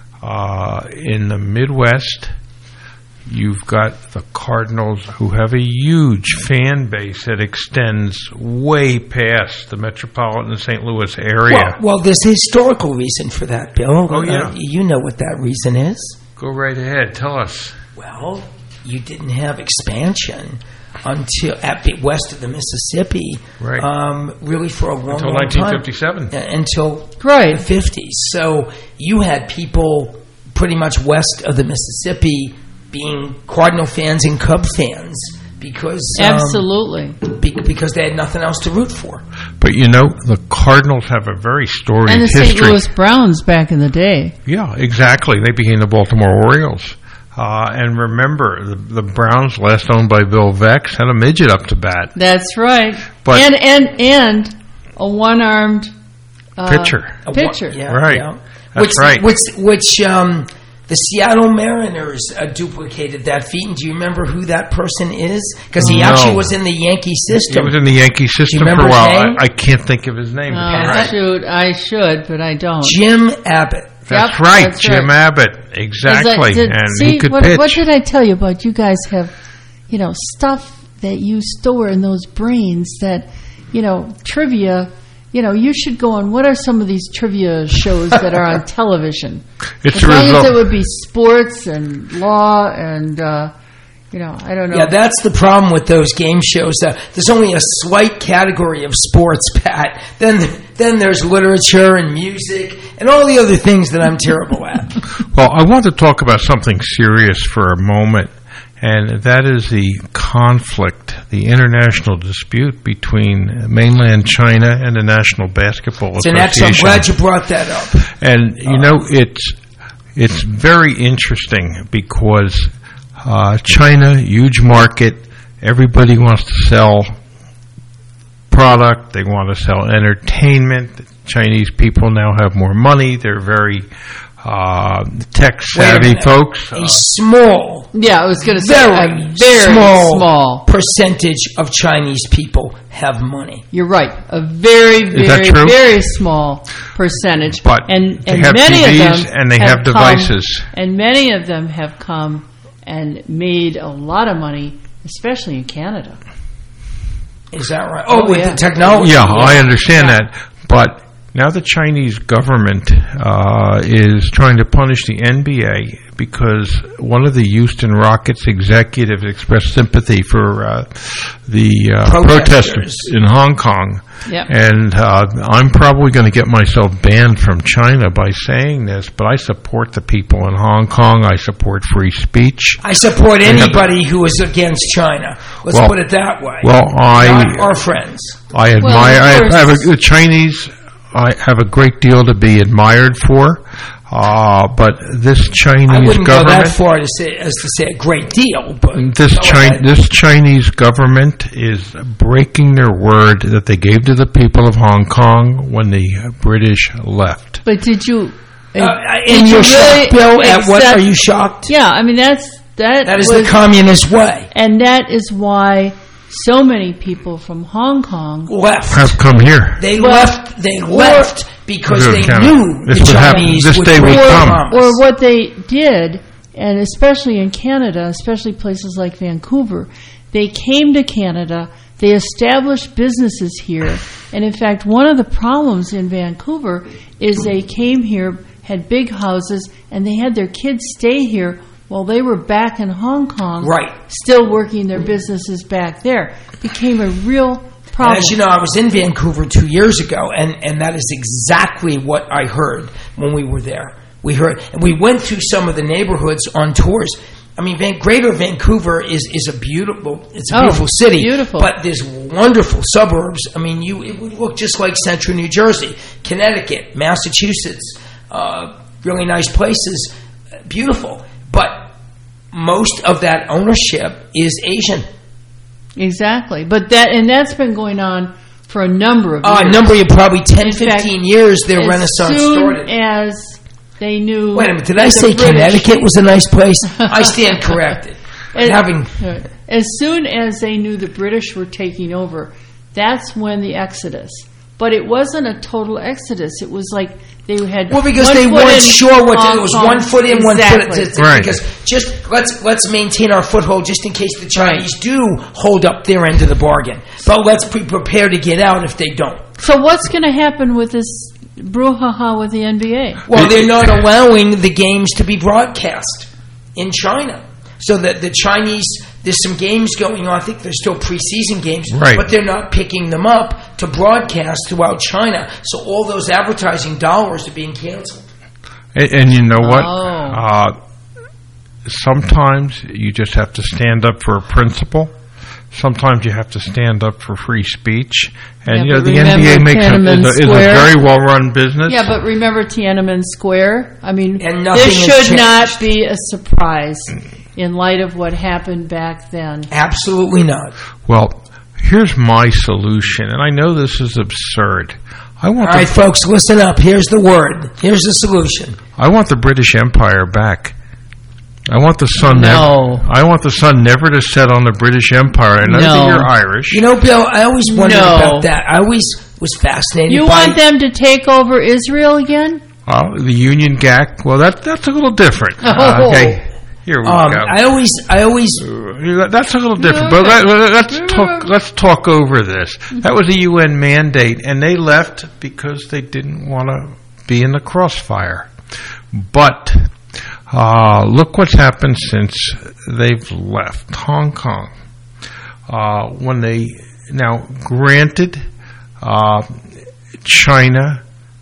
uh, in the Midwest, you've got the Cardinals, who have a huge fan base that extends way past the metropolitan Saint Louis area. Well, well, there's a historical reason for that, Bill. Oh, yeah. Uh, you know what that reason is. Go right ahead. Tell us. Well, you didn't have expansion until at the west of the Mississippi, Right. um, really for a long, Until long time. nineteen fifty-seven. Uh, until Right. the fifties. So you had people pretty much west of the Mississippi being Cardinal fans and Cub fans because um, Absolutely. be, because they had nothing else to root for. But you know, the Cardinals have a very storied And the Saint history. Louis Browns back in the day. Yeah, exactly. They became the Baltimore Orioles. Uh, and remember, the, the Browns, last owned by Bill Vex, had a midget up to bat. That's right. But- and and and a one-armed uh, Pitcher. A one- Pitcher. yeah, Right. yeah. That's which, right. Which, which um, the Seattle Mariners uh, duplicated that feat. And do you remember who that person is? Because he No. actually was in the Yankee system. He was in the Yankee system remember for a his while. name? I, I can't think of his name. Oh, but you're right. shoot, I should, but I don't. Jim Abbott. That's Yep, right, that's Jim right. Abbott. Exactly. As I did- and see, he could what, pitch. what did I tell you about? You guys have, you know, stuff that you store in those brains that, you know, trivia you know, you should go on. What are some of these trivia shows that are on television? It's as a long result. as it would be sports and law and, uh, you know, I don't know. Yeah, that's the problem with those game shows. Uh, there's only a slight category of sports, Pat. Then, then there's literature and music and all the other things that I'm terrible at. Well, I want to talk about something serious for a moment, and that is the conflict, the international dispute between mainland China and the National Basketball It's an Association. excellent. I'm glad you brought that up. And, you know, it's it's very interesting because uh, China, huge market, everybody wants to sell product, they want to sell entertainment. Chinese people now have more money, they're very uh, tech-savvy folks. A small, yeah, I was going to say very, a very small, small percentage of Chinese people have money. You're right. A very, Is that very, true? very small percentage. But and, they and have many T Vs of them and they have come- devices. and many of them have come and made a lot of money, especially in Canada. Is that right? Oh, Oh, with yeah. the technology. Yeah, I understand that. But now the Chinese government uh, is trying to punish the N B A because one of the Houston Rockets executives expressed sympathy for uh, the uh, Protesters. protesters in Hong Kong. Yep. And uh, I'm probably going to get myself banned from China by saying this, but I support the people in Hong Kong. I support free speech. I support They have- anybody who is against China. Let's Well- put it that way. Well, I... Not our friends. I admire. Well, of I have, I have course. a, the Chinese. I have a great deal to be admired for, uh, but this Chinese I wouldn't go government, that far to say as to say a great deal, but this go Chi- ahead. this Chinese government is breaking their word that they gave to the people of Hong Kong when the British left. But did you? Uh, did and you you're shocked, Bill, at what? accept- Are you shocked? Yeah, I mean that's that. That is was, the communist way. and that is why so many people from Hong Kong Left. Have come here. They Well, left. They left because Good they Canada. knew This the would happen. Chinese This would day would break the come. promise. or what they did, and especially in Canada, especially places like Vancouver, they came to Canada, they established businesses here, and in fact, one of the problems in Vancouver is they came here, had big houses, and they had their kids stay here while they were back in Hong Kong, Right. still working their businesses back there. Became a real And problem. as you know, I was in Vancouver two years ago, and, and that is exactly what I heard when we were there. We heard, and we went through some of the neighborhoods on tours. I mean, Van, Greater Vancouver is, is a beautiful, it's a Oh, beautiful city. beautiful. But there's wonderful suburbs. I mean, you it would look just like Central New Jersey, Connecticut, Massachusetts. Uh, really nice places, beautiful. But most of that ownership is Asian. Exactly, but that and that's been going on for a number of years. Uh, a number of probably ten, In fact, fifteen years their as renaissance soon started. as they knew. Wait a minute, did that I the say British- Connecticut was a nice place? I stand corrected. As, Having as soon as they knew the British were taking over, that's when the exodus. But it wasn't a total exodus. It was like they had well, because one they foot weren't in sure what to Hong do. It was Kong. one foot in, one foot Exactly. out. Right. Because just let's let's maintain our foothold just in case the Chinese do hold up their end of the bargain. But let's be prepared to get out if they don't. So what's going to happen with this brouhaha with the N B A? Well, they're not allowing the games to be broadcast in China. So that the Chinese, there's some games going on. I think there's still preseason games, Right. but they're not picking them up to broadcast throughout China. So all those advertising dollars are being canceled. And, and you know what? Oh. Uh, sometimes you just have to stand up for a principle. Sometimes you have to stand up for free speech. And, Yeah, you know, but the N B A remember makes a, Tiananmen is, a, is a Square? very well-run business. Yeah, but remember Tiananmen Square? I mean, And nothing this has should not changed. be a surprise in light of what happened back then. Absolutely not. Well, here's my solution, and I know this is absurd. I want All right, the, folks, listen up. Here's the word. Here's the solution. I want the British Empire back. I want the sun No. never. I want the sun never to set on the British Empire. I know No. that you're Irish. You know, Bill, I always wondered No. about that. I always was fascinated You by... want them to take over Israel again? Uh, the Union Jack. Well, that that's a little different. Uh, Oh. okay, here we Um, go. I always, I always That's a little different. But let, let's talk. Let's talk over this. That was a U N mandate, and they left because they didn't want to be in the crossfire. But uh, look what's happened since they've left Hong Kong. Uh, when they now granted, uh, China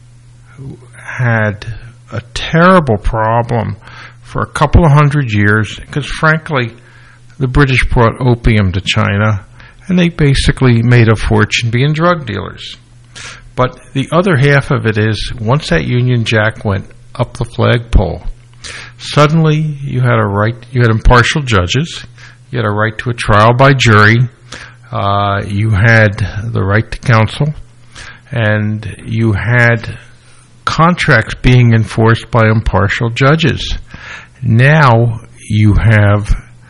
had a terrible problem for a couple of hundred years because, frankly, the British brought opium to China, and they basically made a fortune being drug dealers. But the other half of it is, once that Union Jack went up the flagpole, suddenly you had a right, you had impartial judges, you had a right to a trial by jury, uh, you had the right to counsel, and you had contracts being enforced by impartial judges. Now you have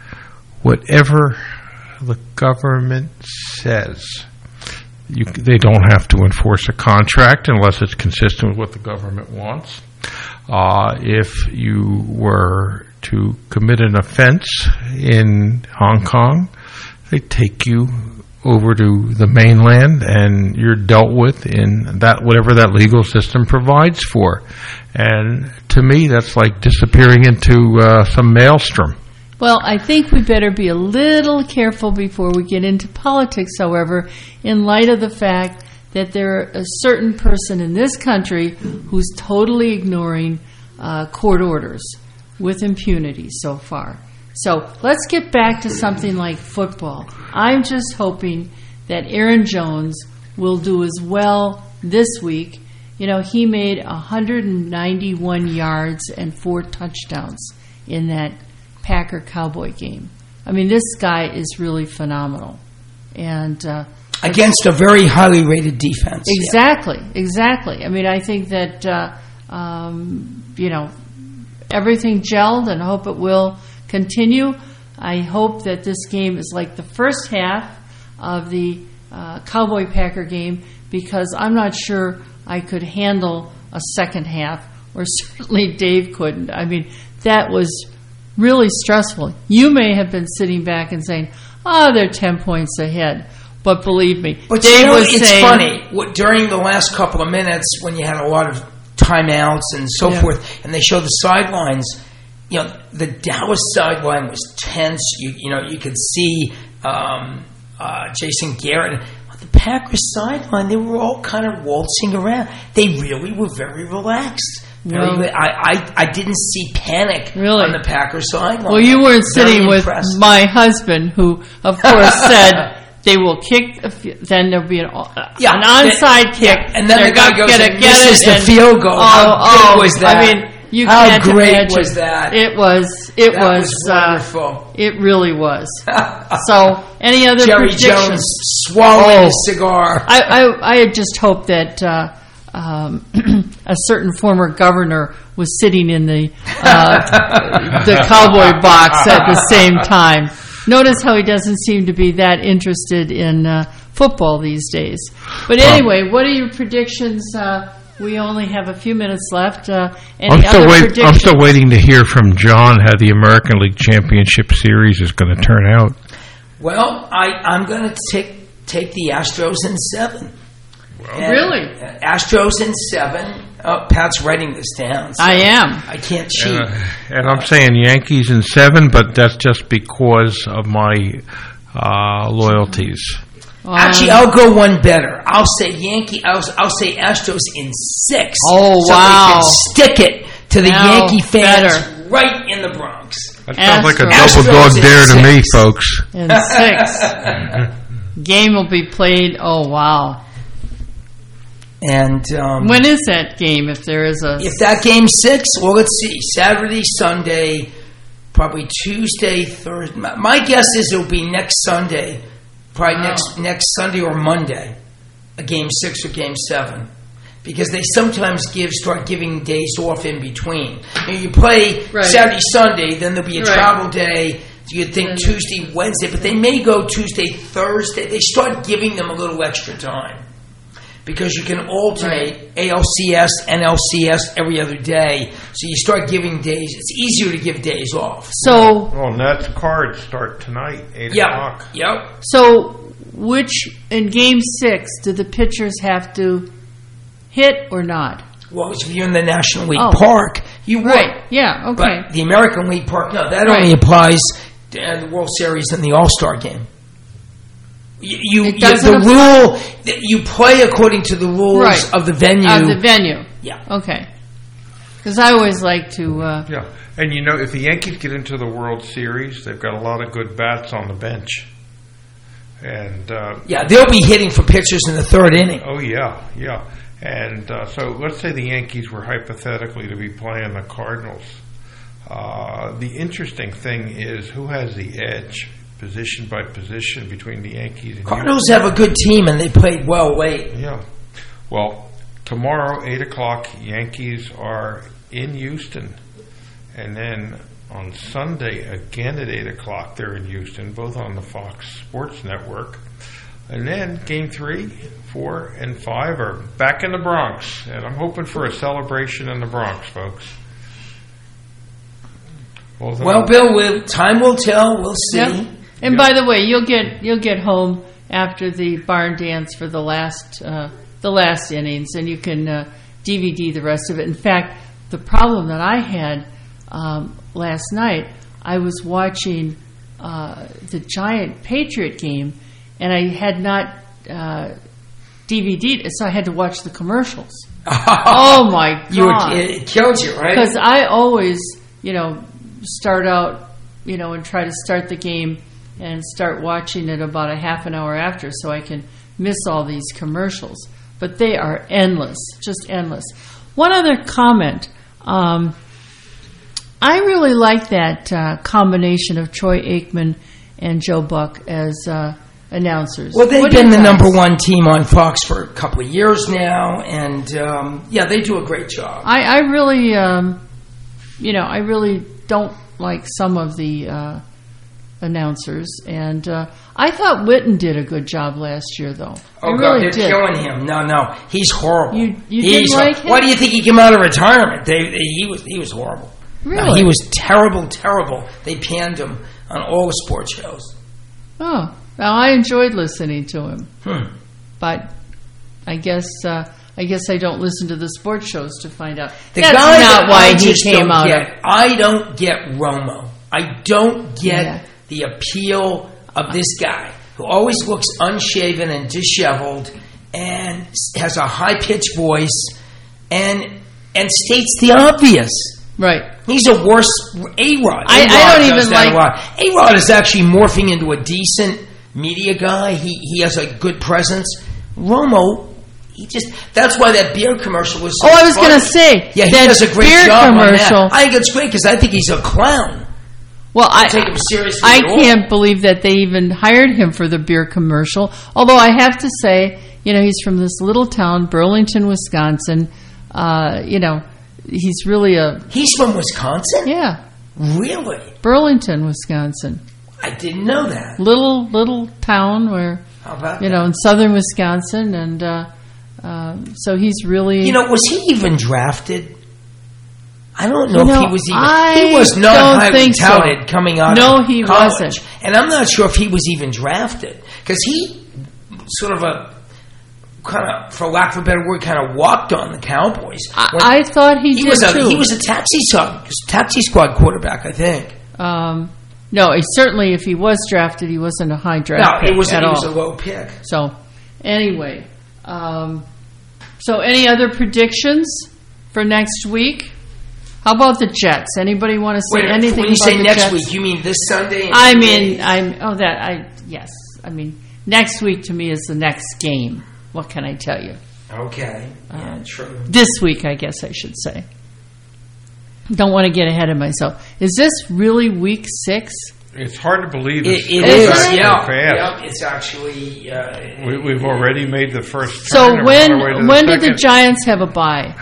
whatever the government says. You, they don't have to enforce a contract unless it's consistent with what the government wants. Uh, if you were to commit an offense in Hong Kong, they take you over to the mainland and you're dealt with in that whatever that legal system provides for. And to me, that's like disappearing into uh, some maelstrom. Well, I think we better be a little careful before we get into politics, however, in light of the fact that there are a certain person in this country who's totally ignoring uh, court orders with impunity so far. So let's get back to something like football. I'm just hoping that Aaron Jones will do as well this week. You know, he made one hundred ninety-one yards and four touchdowns in that Packer-Cowboy game. I mean, this guy is really phenomenal. And uh, against a very highly rated defense. Exactly, yeah. exactly. I mean, I think that, uh, um, you know, everything gelled, and I hope it will continue. I hope that this game is like the first half of the uh, Cowboy-Packer game, because I'm not sure I could handle a second half, or certainly Dave couldn't. I mean, that was really stressful. You may have been sitting back and saying, oh, they're ten points ahead. But believe me, but Dave you know, was it's saying... funny. What, during the last couple of minutes, when you had a lot of timeouts and so Yeah. forth, and they showed the sidelines, you know, the Dallas sideline was tense. You, you know, you could see um, uh, Jason Garrett. The Packers sideline, they were all kind of waltzing around. They really were very relaxed. Very, Well- I, I, I didn't see panic Really? on the Packers sideline. Well, you weren't Very sitting with impressed. my husband, who, of course, said they will kick. The, f- then there'll be an, uh, Yeah, an onside that- kick, yeah, and then they're the guy gonna goes get and it, get misses it, the and- field goal. Oh, How oh, good was that? I mean, you How can't great imagine. was that? It was. It That was, was uh, wonderful. it really was. So, any other Jerry predictions? Jones swallowing Oh. his cigar. I, I, I had just hoped that uh, um, a certain former governor was sitting in the uh, the cowboy box at the same time. Notice how he doesn't seem to be that interested in uh, football these days. But anyway, what are your predictions? Uh, we only have a few minutes left. Uh, any I'm still, other wait, I'm predictions? still waiting to hear from John how the American League Championship Series is going to turn out. Well, I, I'm going to take take the Astros in seven. And, Really? uh, Astros in seven. Oh, Pat's writing this down. so I am. I can't cheat. Uh, and I'm saying Yankees in seven, but that's just because of my uh, loyalties. Actually, I'll go one better. I'll say Yankee. I'll, I'll say Astros in six. Oh, so wow. they can stick it to the Now, Yankee fans better. right in the Bronx. That sounds like a Astros double dog in dare to me, six. folks. In six. Game will be played. Oh, wow. And um, When is that game, if there is a... if that game's six, well, let's see. Saturday, Sunday, probably Tuesday, Thursday. My, my guess is it'll be next Sunday, probably Wow. next next Sunday or Monday, a game six or game seven, because they sometimes give start giving days off in between. You, know, you play Right. Saturday, Sunday, then there'll be a Right. travel day. So you'd think And- Tuesday, Wednesday, but they may go Tuesday, Thursday. They start giving them a little extra time. because you can alternate A L C S, N L C S every other day. So you start giving days. It's easier to give days off. So, well, Nets cards start tonight, eight yep, o'clock. Yep. So, which in Game Six do the pitchers have to hit or not? Well, if you're in the National League Oh. Park, you would. Right. Yeah. Okay. But the American League Park, no, that Right. only applies to uh, the World Series and the All-Star game. You, you, It you doesn't the apply- rule that you play according to the rules Right. of the venue. Of the venue. Yeah. Okay. Because I always like to. Uh, Yeah, and you know, if the Yankees get into the World Series, they've got a lot of good bats on the bench. And uh, yeah, they'll be hitting for pitchers in the third inning. Oh yeah, yeah. And uh, so let's say the Yankees were hypothetically to be playing the Cardinals. Uh, the interesting thing is who has the edge, position by position, between the Yankees and Cardinals have a good team, and they played well late. Yeah. Well, tomorrow, eight o'clock, Yankees are in Houston. And then on Sunday, again at eight o'clock, they're in Houston, both on the Fox Sports Network. And then game three, four, and five are back in the Bronx. And I'm hoping for a celebration in the Bronx, folks. Well, Well, Bill, we'll, time will tell. We'll see. Yep. And by the way, you'll get you'll get home after the barn dance for the last uh, the last innings, and you can uh, D V D the rest of it. In fact, the problem that I had um, last night, I was watching uh, the Giant Patriot game, and I had not uh, D V D'd, so I had to watch the commercials. Oh my God! You were, it killed you, right? Because I always, you know, start out, you know, and try to start the game and start watching it about a half an hour after so I can miss all these commercials. But they are endless, just endless. One other comment. Um, I really like that uh, combination of Troy Aikman and Joe Buck as uh, announcers. Well, they've What do you been the guys- number one team on Fox for a couple of years now, and um, yeah, they do a great job. I, I really, um, you know, I really don't like some of the uh, announcers, and uh, I thought Witten did a good job last year, though. Oh, I God, really they're did. killing him. No, no, he's horrible. You, you he's didn't like him? Why do you think he came out of retirement? They, they, he was he was horrible. Really? No, he was terrible, terrible. They panned him on all the sports shows. Oh, now I enjoyed listening to him, Hmm. but I guess uh, I guess I don't listen to the sports shows to find out. The That's guy not that why I he just came don't out get, of. I don't get Romo. I don't get Yeah. the appeal of this guy who always looks unshaven and disheveled and has a high-pitched voice and and states the obvious. Right. He's a worse A-Rod. I- I A-Rod don't does even that a like- lot. A-Rod is actually morphing into a decent media guy. He he has a good presence. Romo, he just that's why that beer commercial was so Oh, I was funny. going to say Yeah, he that does a great beer job commercial. on that. I think it's great because I think he's a clown. Well, I take him seriously. I at all. can't believe that they even hired him for the beer commercial. Although I have to say, you know, he's from this little town, Burlington, Wisconsin. Uh, you know, he's really a. He's from Wisconsin? Yeah. Really? Burlington, Wisconsin. I didn't know that. Little little town where, How about you know, in southern Wisconsin, and uh, um, so he's really. You know, was he even drafted? I don't know You know, if he was even. I he was not don't highly think so. touted coming out No, of he college. wasn't. And I'm not sure if he was even drafted because he sort of a kind of, for lack of a better word, kind of walked on the Cowboys. When- I thought he, he did was a too. he was a taxi squad taxi squad quarterback, I think. Um, no, he, certainly if he was drafted, he wasn't a high draft No, pick it was at it all. was a low pick. So, anyway, um, so any other predictions for next week? How about the Jets? Anybody want to say Wait, anything when you about say the next Jets? week, you mean this Sunday? and I Sunday? mean, I'm oh that I yes. I mean, next week to me is the next game. What can I tell you? Okay, yeah, Um, true. This week, I guess I should say. Don't want to get ahead of myself. Is this really week six? It's hard to believe It, it's it going is, back so yeah, fast. yeah. It's actually uh, We, we've already made the first So turn. and we're when on our way to the when did the second. Giants have a bye?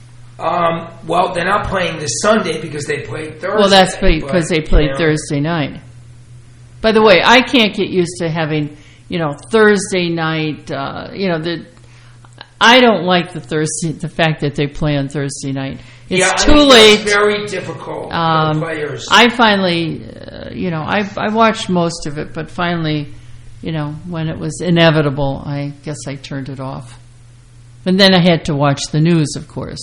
Um, well, they're not playing this Sunday because they played Thursday. Well, that's because but, they played you know, Thursday night. By the way, I can't get used to having, you know, Thursday night. Uh, you know, the I don't like the Thursday, the fact that they play on Thursday night. It's yeah, too I think late. That's very difficult um, for players. I finally, uh, you know, I I watched most of it, but finally, you know, when it was inevitable, I guess I turned it off. And then I had to watch the news, of course.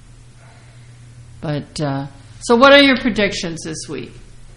But uh, so, what are your predictions this week?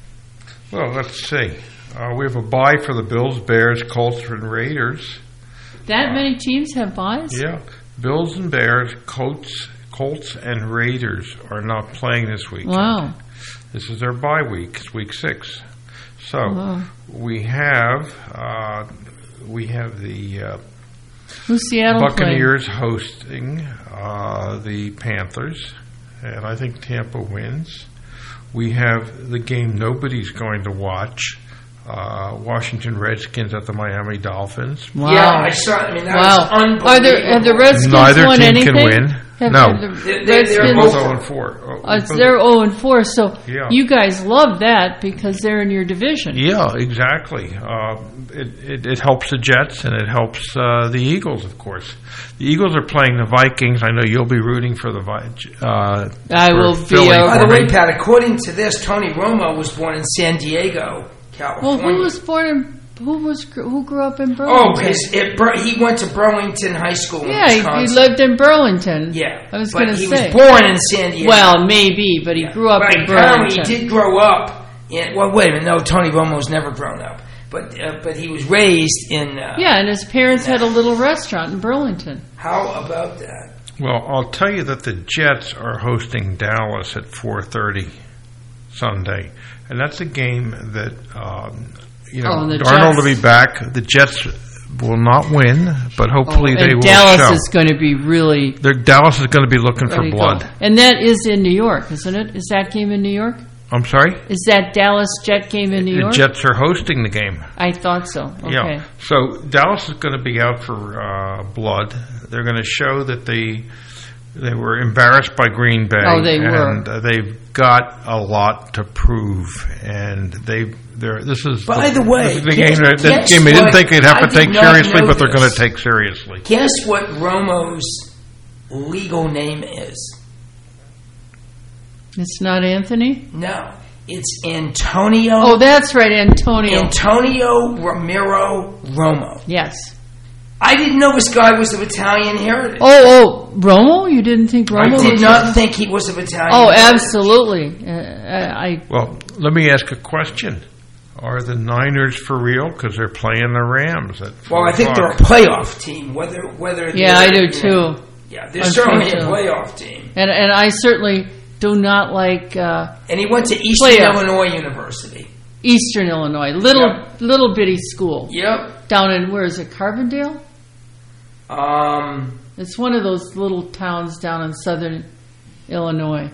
Well, let's see. Uh, we have a bye for the Bills, Bears, Colts, and Raiders. That many teams have byes? Yeah. Bills and Bears, Colts, Colts, and Raiders are not playing this week. Wow. This is their bye week. It's week six. So wow. we have uh, we have the uh, Who's Seattle Buccaneers playing? hosting uh, the Panthers, and I think Tampa wins. We have the game nobody's going to watch. Uh, Washington Redskins at the Miami Dolphins. Wow. Yeah, I saw. I mean, that wow. was unbelievable. Are there, have the Redskins Neither won team anything? can win. Have, no. have the They- they- Redskins, they're both oh and four. Oh, uh, they're oh and four, so Yeah. you guys love that because they're in your division. Yeah, exactly. Uh, it, it, it helps the Jets and it helps uh, the Eagles, of course. The Eagles are playing the Vikings. I know you'll be rooting for the Vi- uh, I for will Philly be. Uh, By for the way, me. Pat, according to this, Tony Romo was born in San Diego, California. Well, who was born in? Who was who grew up in Oh, Burlington? his, it, Bur- he went to Burlington High School in yeah, he, Wisconsin. he lived in Burlington. Yeah, I was but going to he say was born in San Diego. Well, maybe, but he Yeah. grew up But in apparently Burlington. he did grow up in. Well, wait a minute. No, Tony Romo's never grown up, but uh, but he was raised in. Uh, Yeah, and his parents had a little restaurant in Burlington. How about that? Well, I'll tell you that the Jets are hosting Dallas at four thirty Sunday, and that's a game that um, you know Oh, the Darnold Jets. will be back. The Jets will not win, but hopefully Oh, they and will Dallas show. is going to be really. They're, Dallas is going to be looking for ready to blood. go. And that is in New York, isn't it? Is that game in New York? I'm sorry? Is that Dallas Jet game in New The York? Jets are hosting the game. I thought so. Okay. Yeah. So Dallas is going to be out for uh, blood. They're going to show that they they were embarrassed by Green Bay. Oh, they were. And uh, they've got a lot to prove. And they they're this is By the way, this is the guess- game that, that guess game they didn't what? think they'd have I to take did not seriously, know but they're going this. to take seriously. Guess what Romo's legal name is? It's not Anthony? No, it's Antonio. Oh, that's right, Antonio. Antonio Ramiro Romo. Yes. I didn't know this guy was of Italian heritage. Oh, oh, Romo? You didn't think Romo I did was not think he was of Italian Oh, heritage. absolutely. Uh, I Well, let me ask a question. Are the Niners for real? Because they're playing the Rams at Well, four I think they're a o'clock. playoff team. Whether whether Yeah, I they're, do you know, too. Yeah, they're certainly a Unfortunately. playoff team. And and I certainly do not like uh, And he went to Eastern Playoff. Illinois University. Eastern Illinois, little Yep. little bitty school. Yep. Down in where is it, Carbondale? Um, It's one of those little towns down in southern Illinois.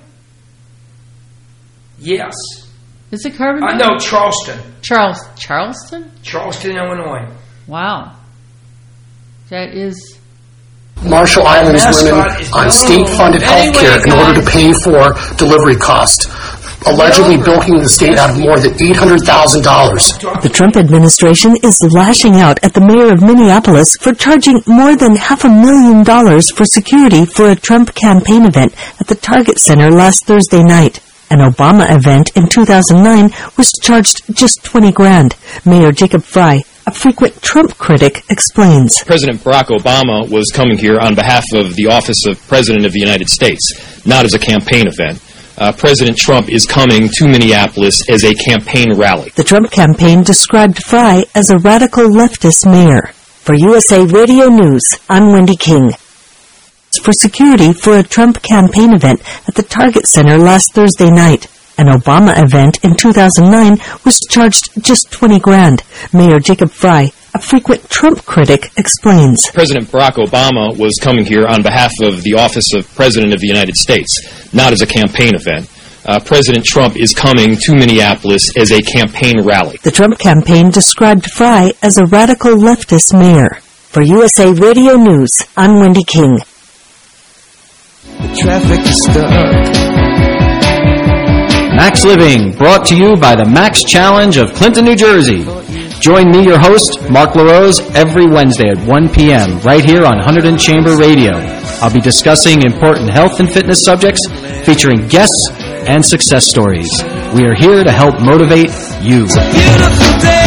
yes. Is it Carbondale? Uh, no, Charleston. Charles Charleston? Charleston, Illinois. Wow. That is Marshall Islands women Mascot is on no. state-funded health Anyway, care in order to guys. pay for delivery costs, allegedly over. bilking the state out of more than eight hundred thousand dollars. The Trump administration is lashing out at the mayor of Minneapolis for charging more than half a million dollars for security for a Trump campaign event at the Target Center last Thursday night. An Obama event in two thousand nine was charged just twenty grand. Mayor Jacob Fry, a frequent Trump critic, explains. President Barack Obama was coming here on behalf of the office of President of the United States, not as a campaign event. Uh, President Trump is coming to Minneapolis as a campaign rally. The Trump campaign described Fry as a radical leftist mayor. For U S A Radio News, I'm Wendy King. For security for a Trump campaign event at the Target Center last Thursday night. An Obama event in two thousand nine was charged just twenty grand. Mayor Jacob Fry, a frequent Trump critic, explains. President Barack Obama was coming here on behalf of the office of President of the United States, not as a campaign event. Uh, President Trump is coming to Minneapolis as a campaign rally. The Trump campaign described Fry as a radical leftist mayor. For U S A Radio News, I'm Wendy King. The traffic is stuck. Max Living, brought to you by the Max Challenge of Clinton, New Jersey. Join me, your host, Mark LaRose, every Wednesday at one p.m. right here on Hunterdon Chamber Radio. I'll be discussing important health and fitness subjects, featuring guests and success stories. We are here to help motivate you. Beautiful day.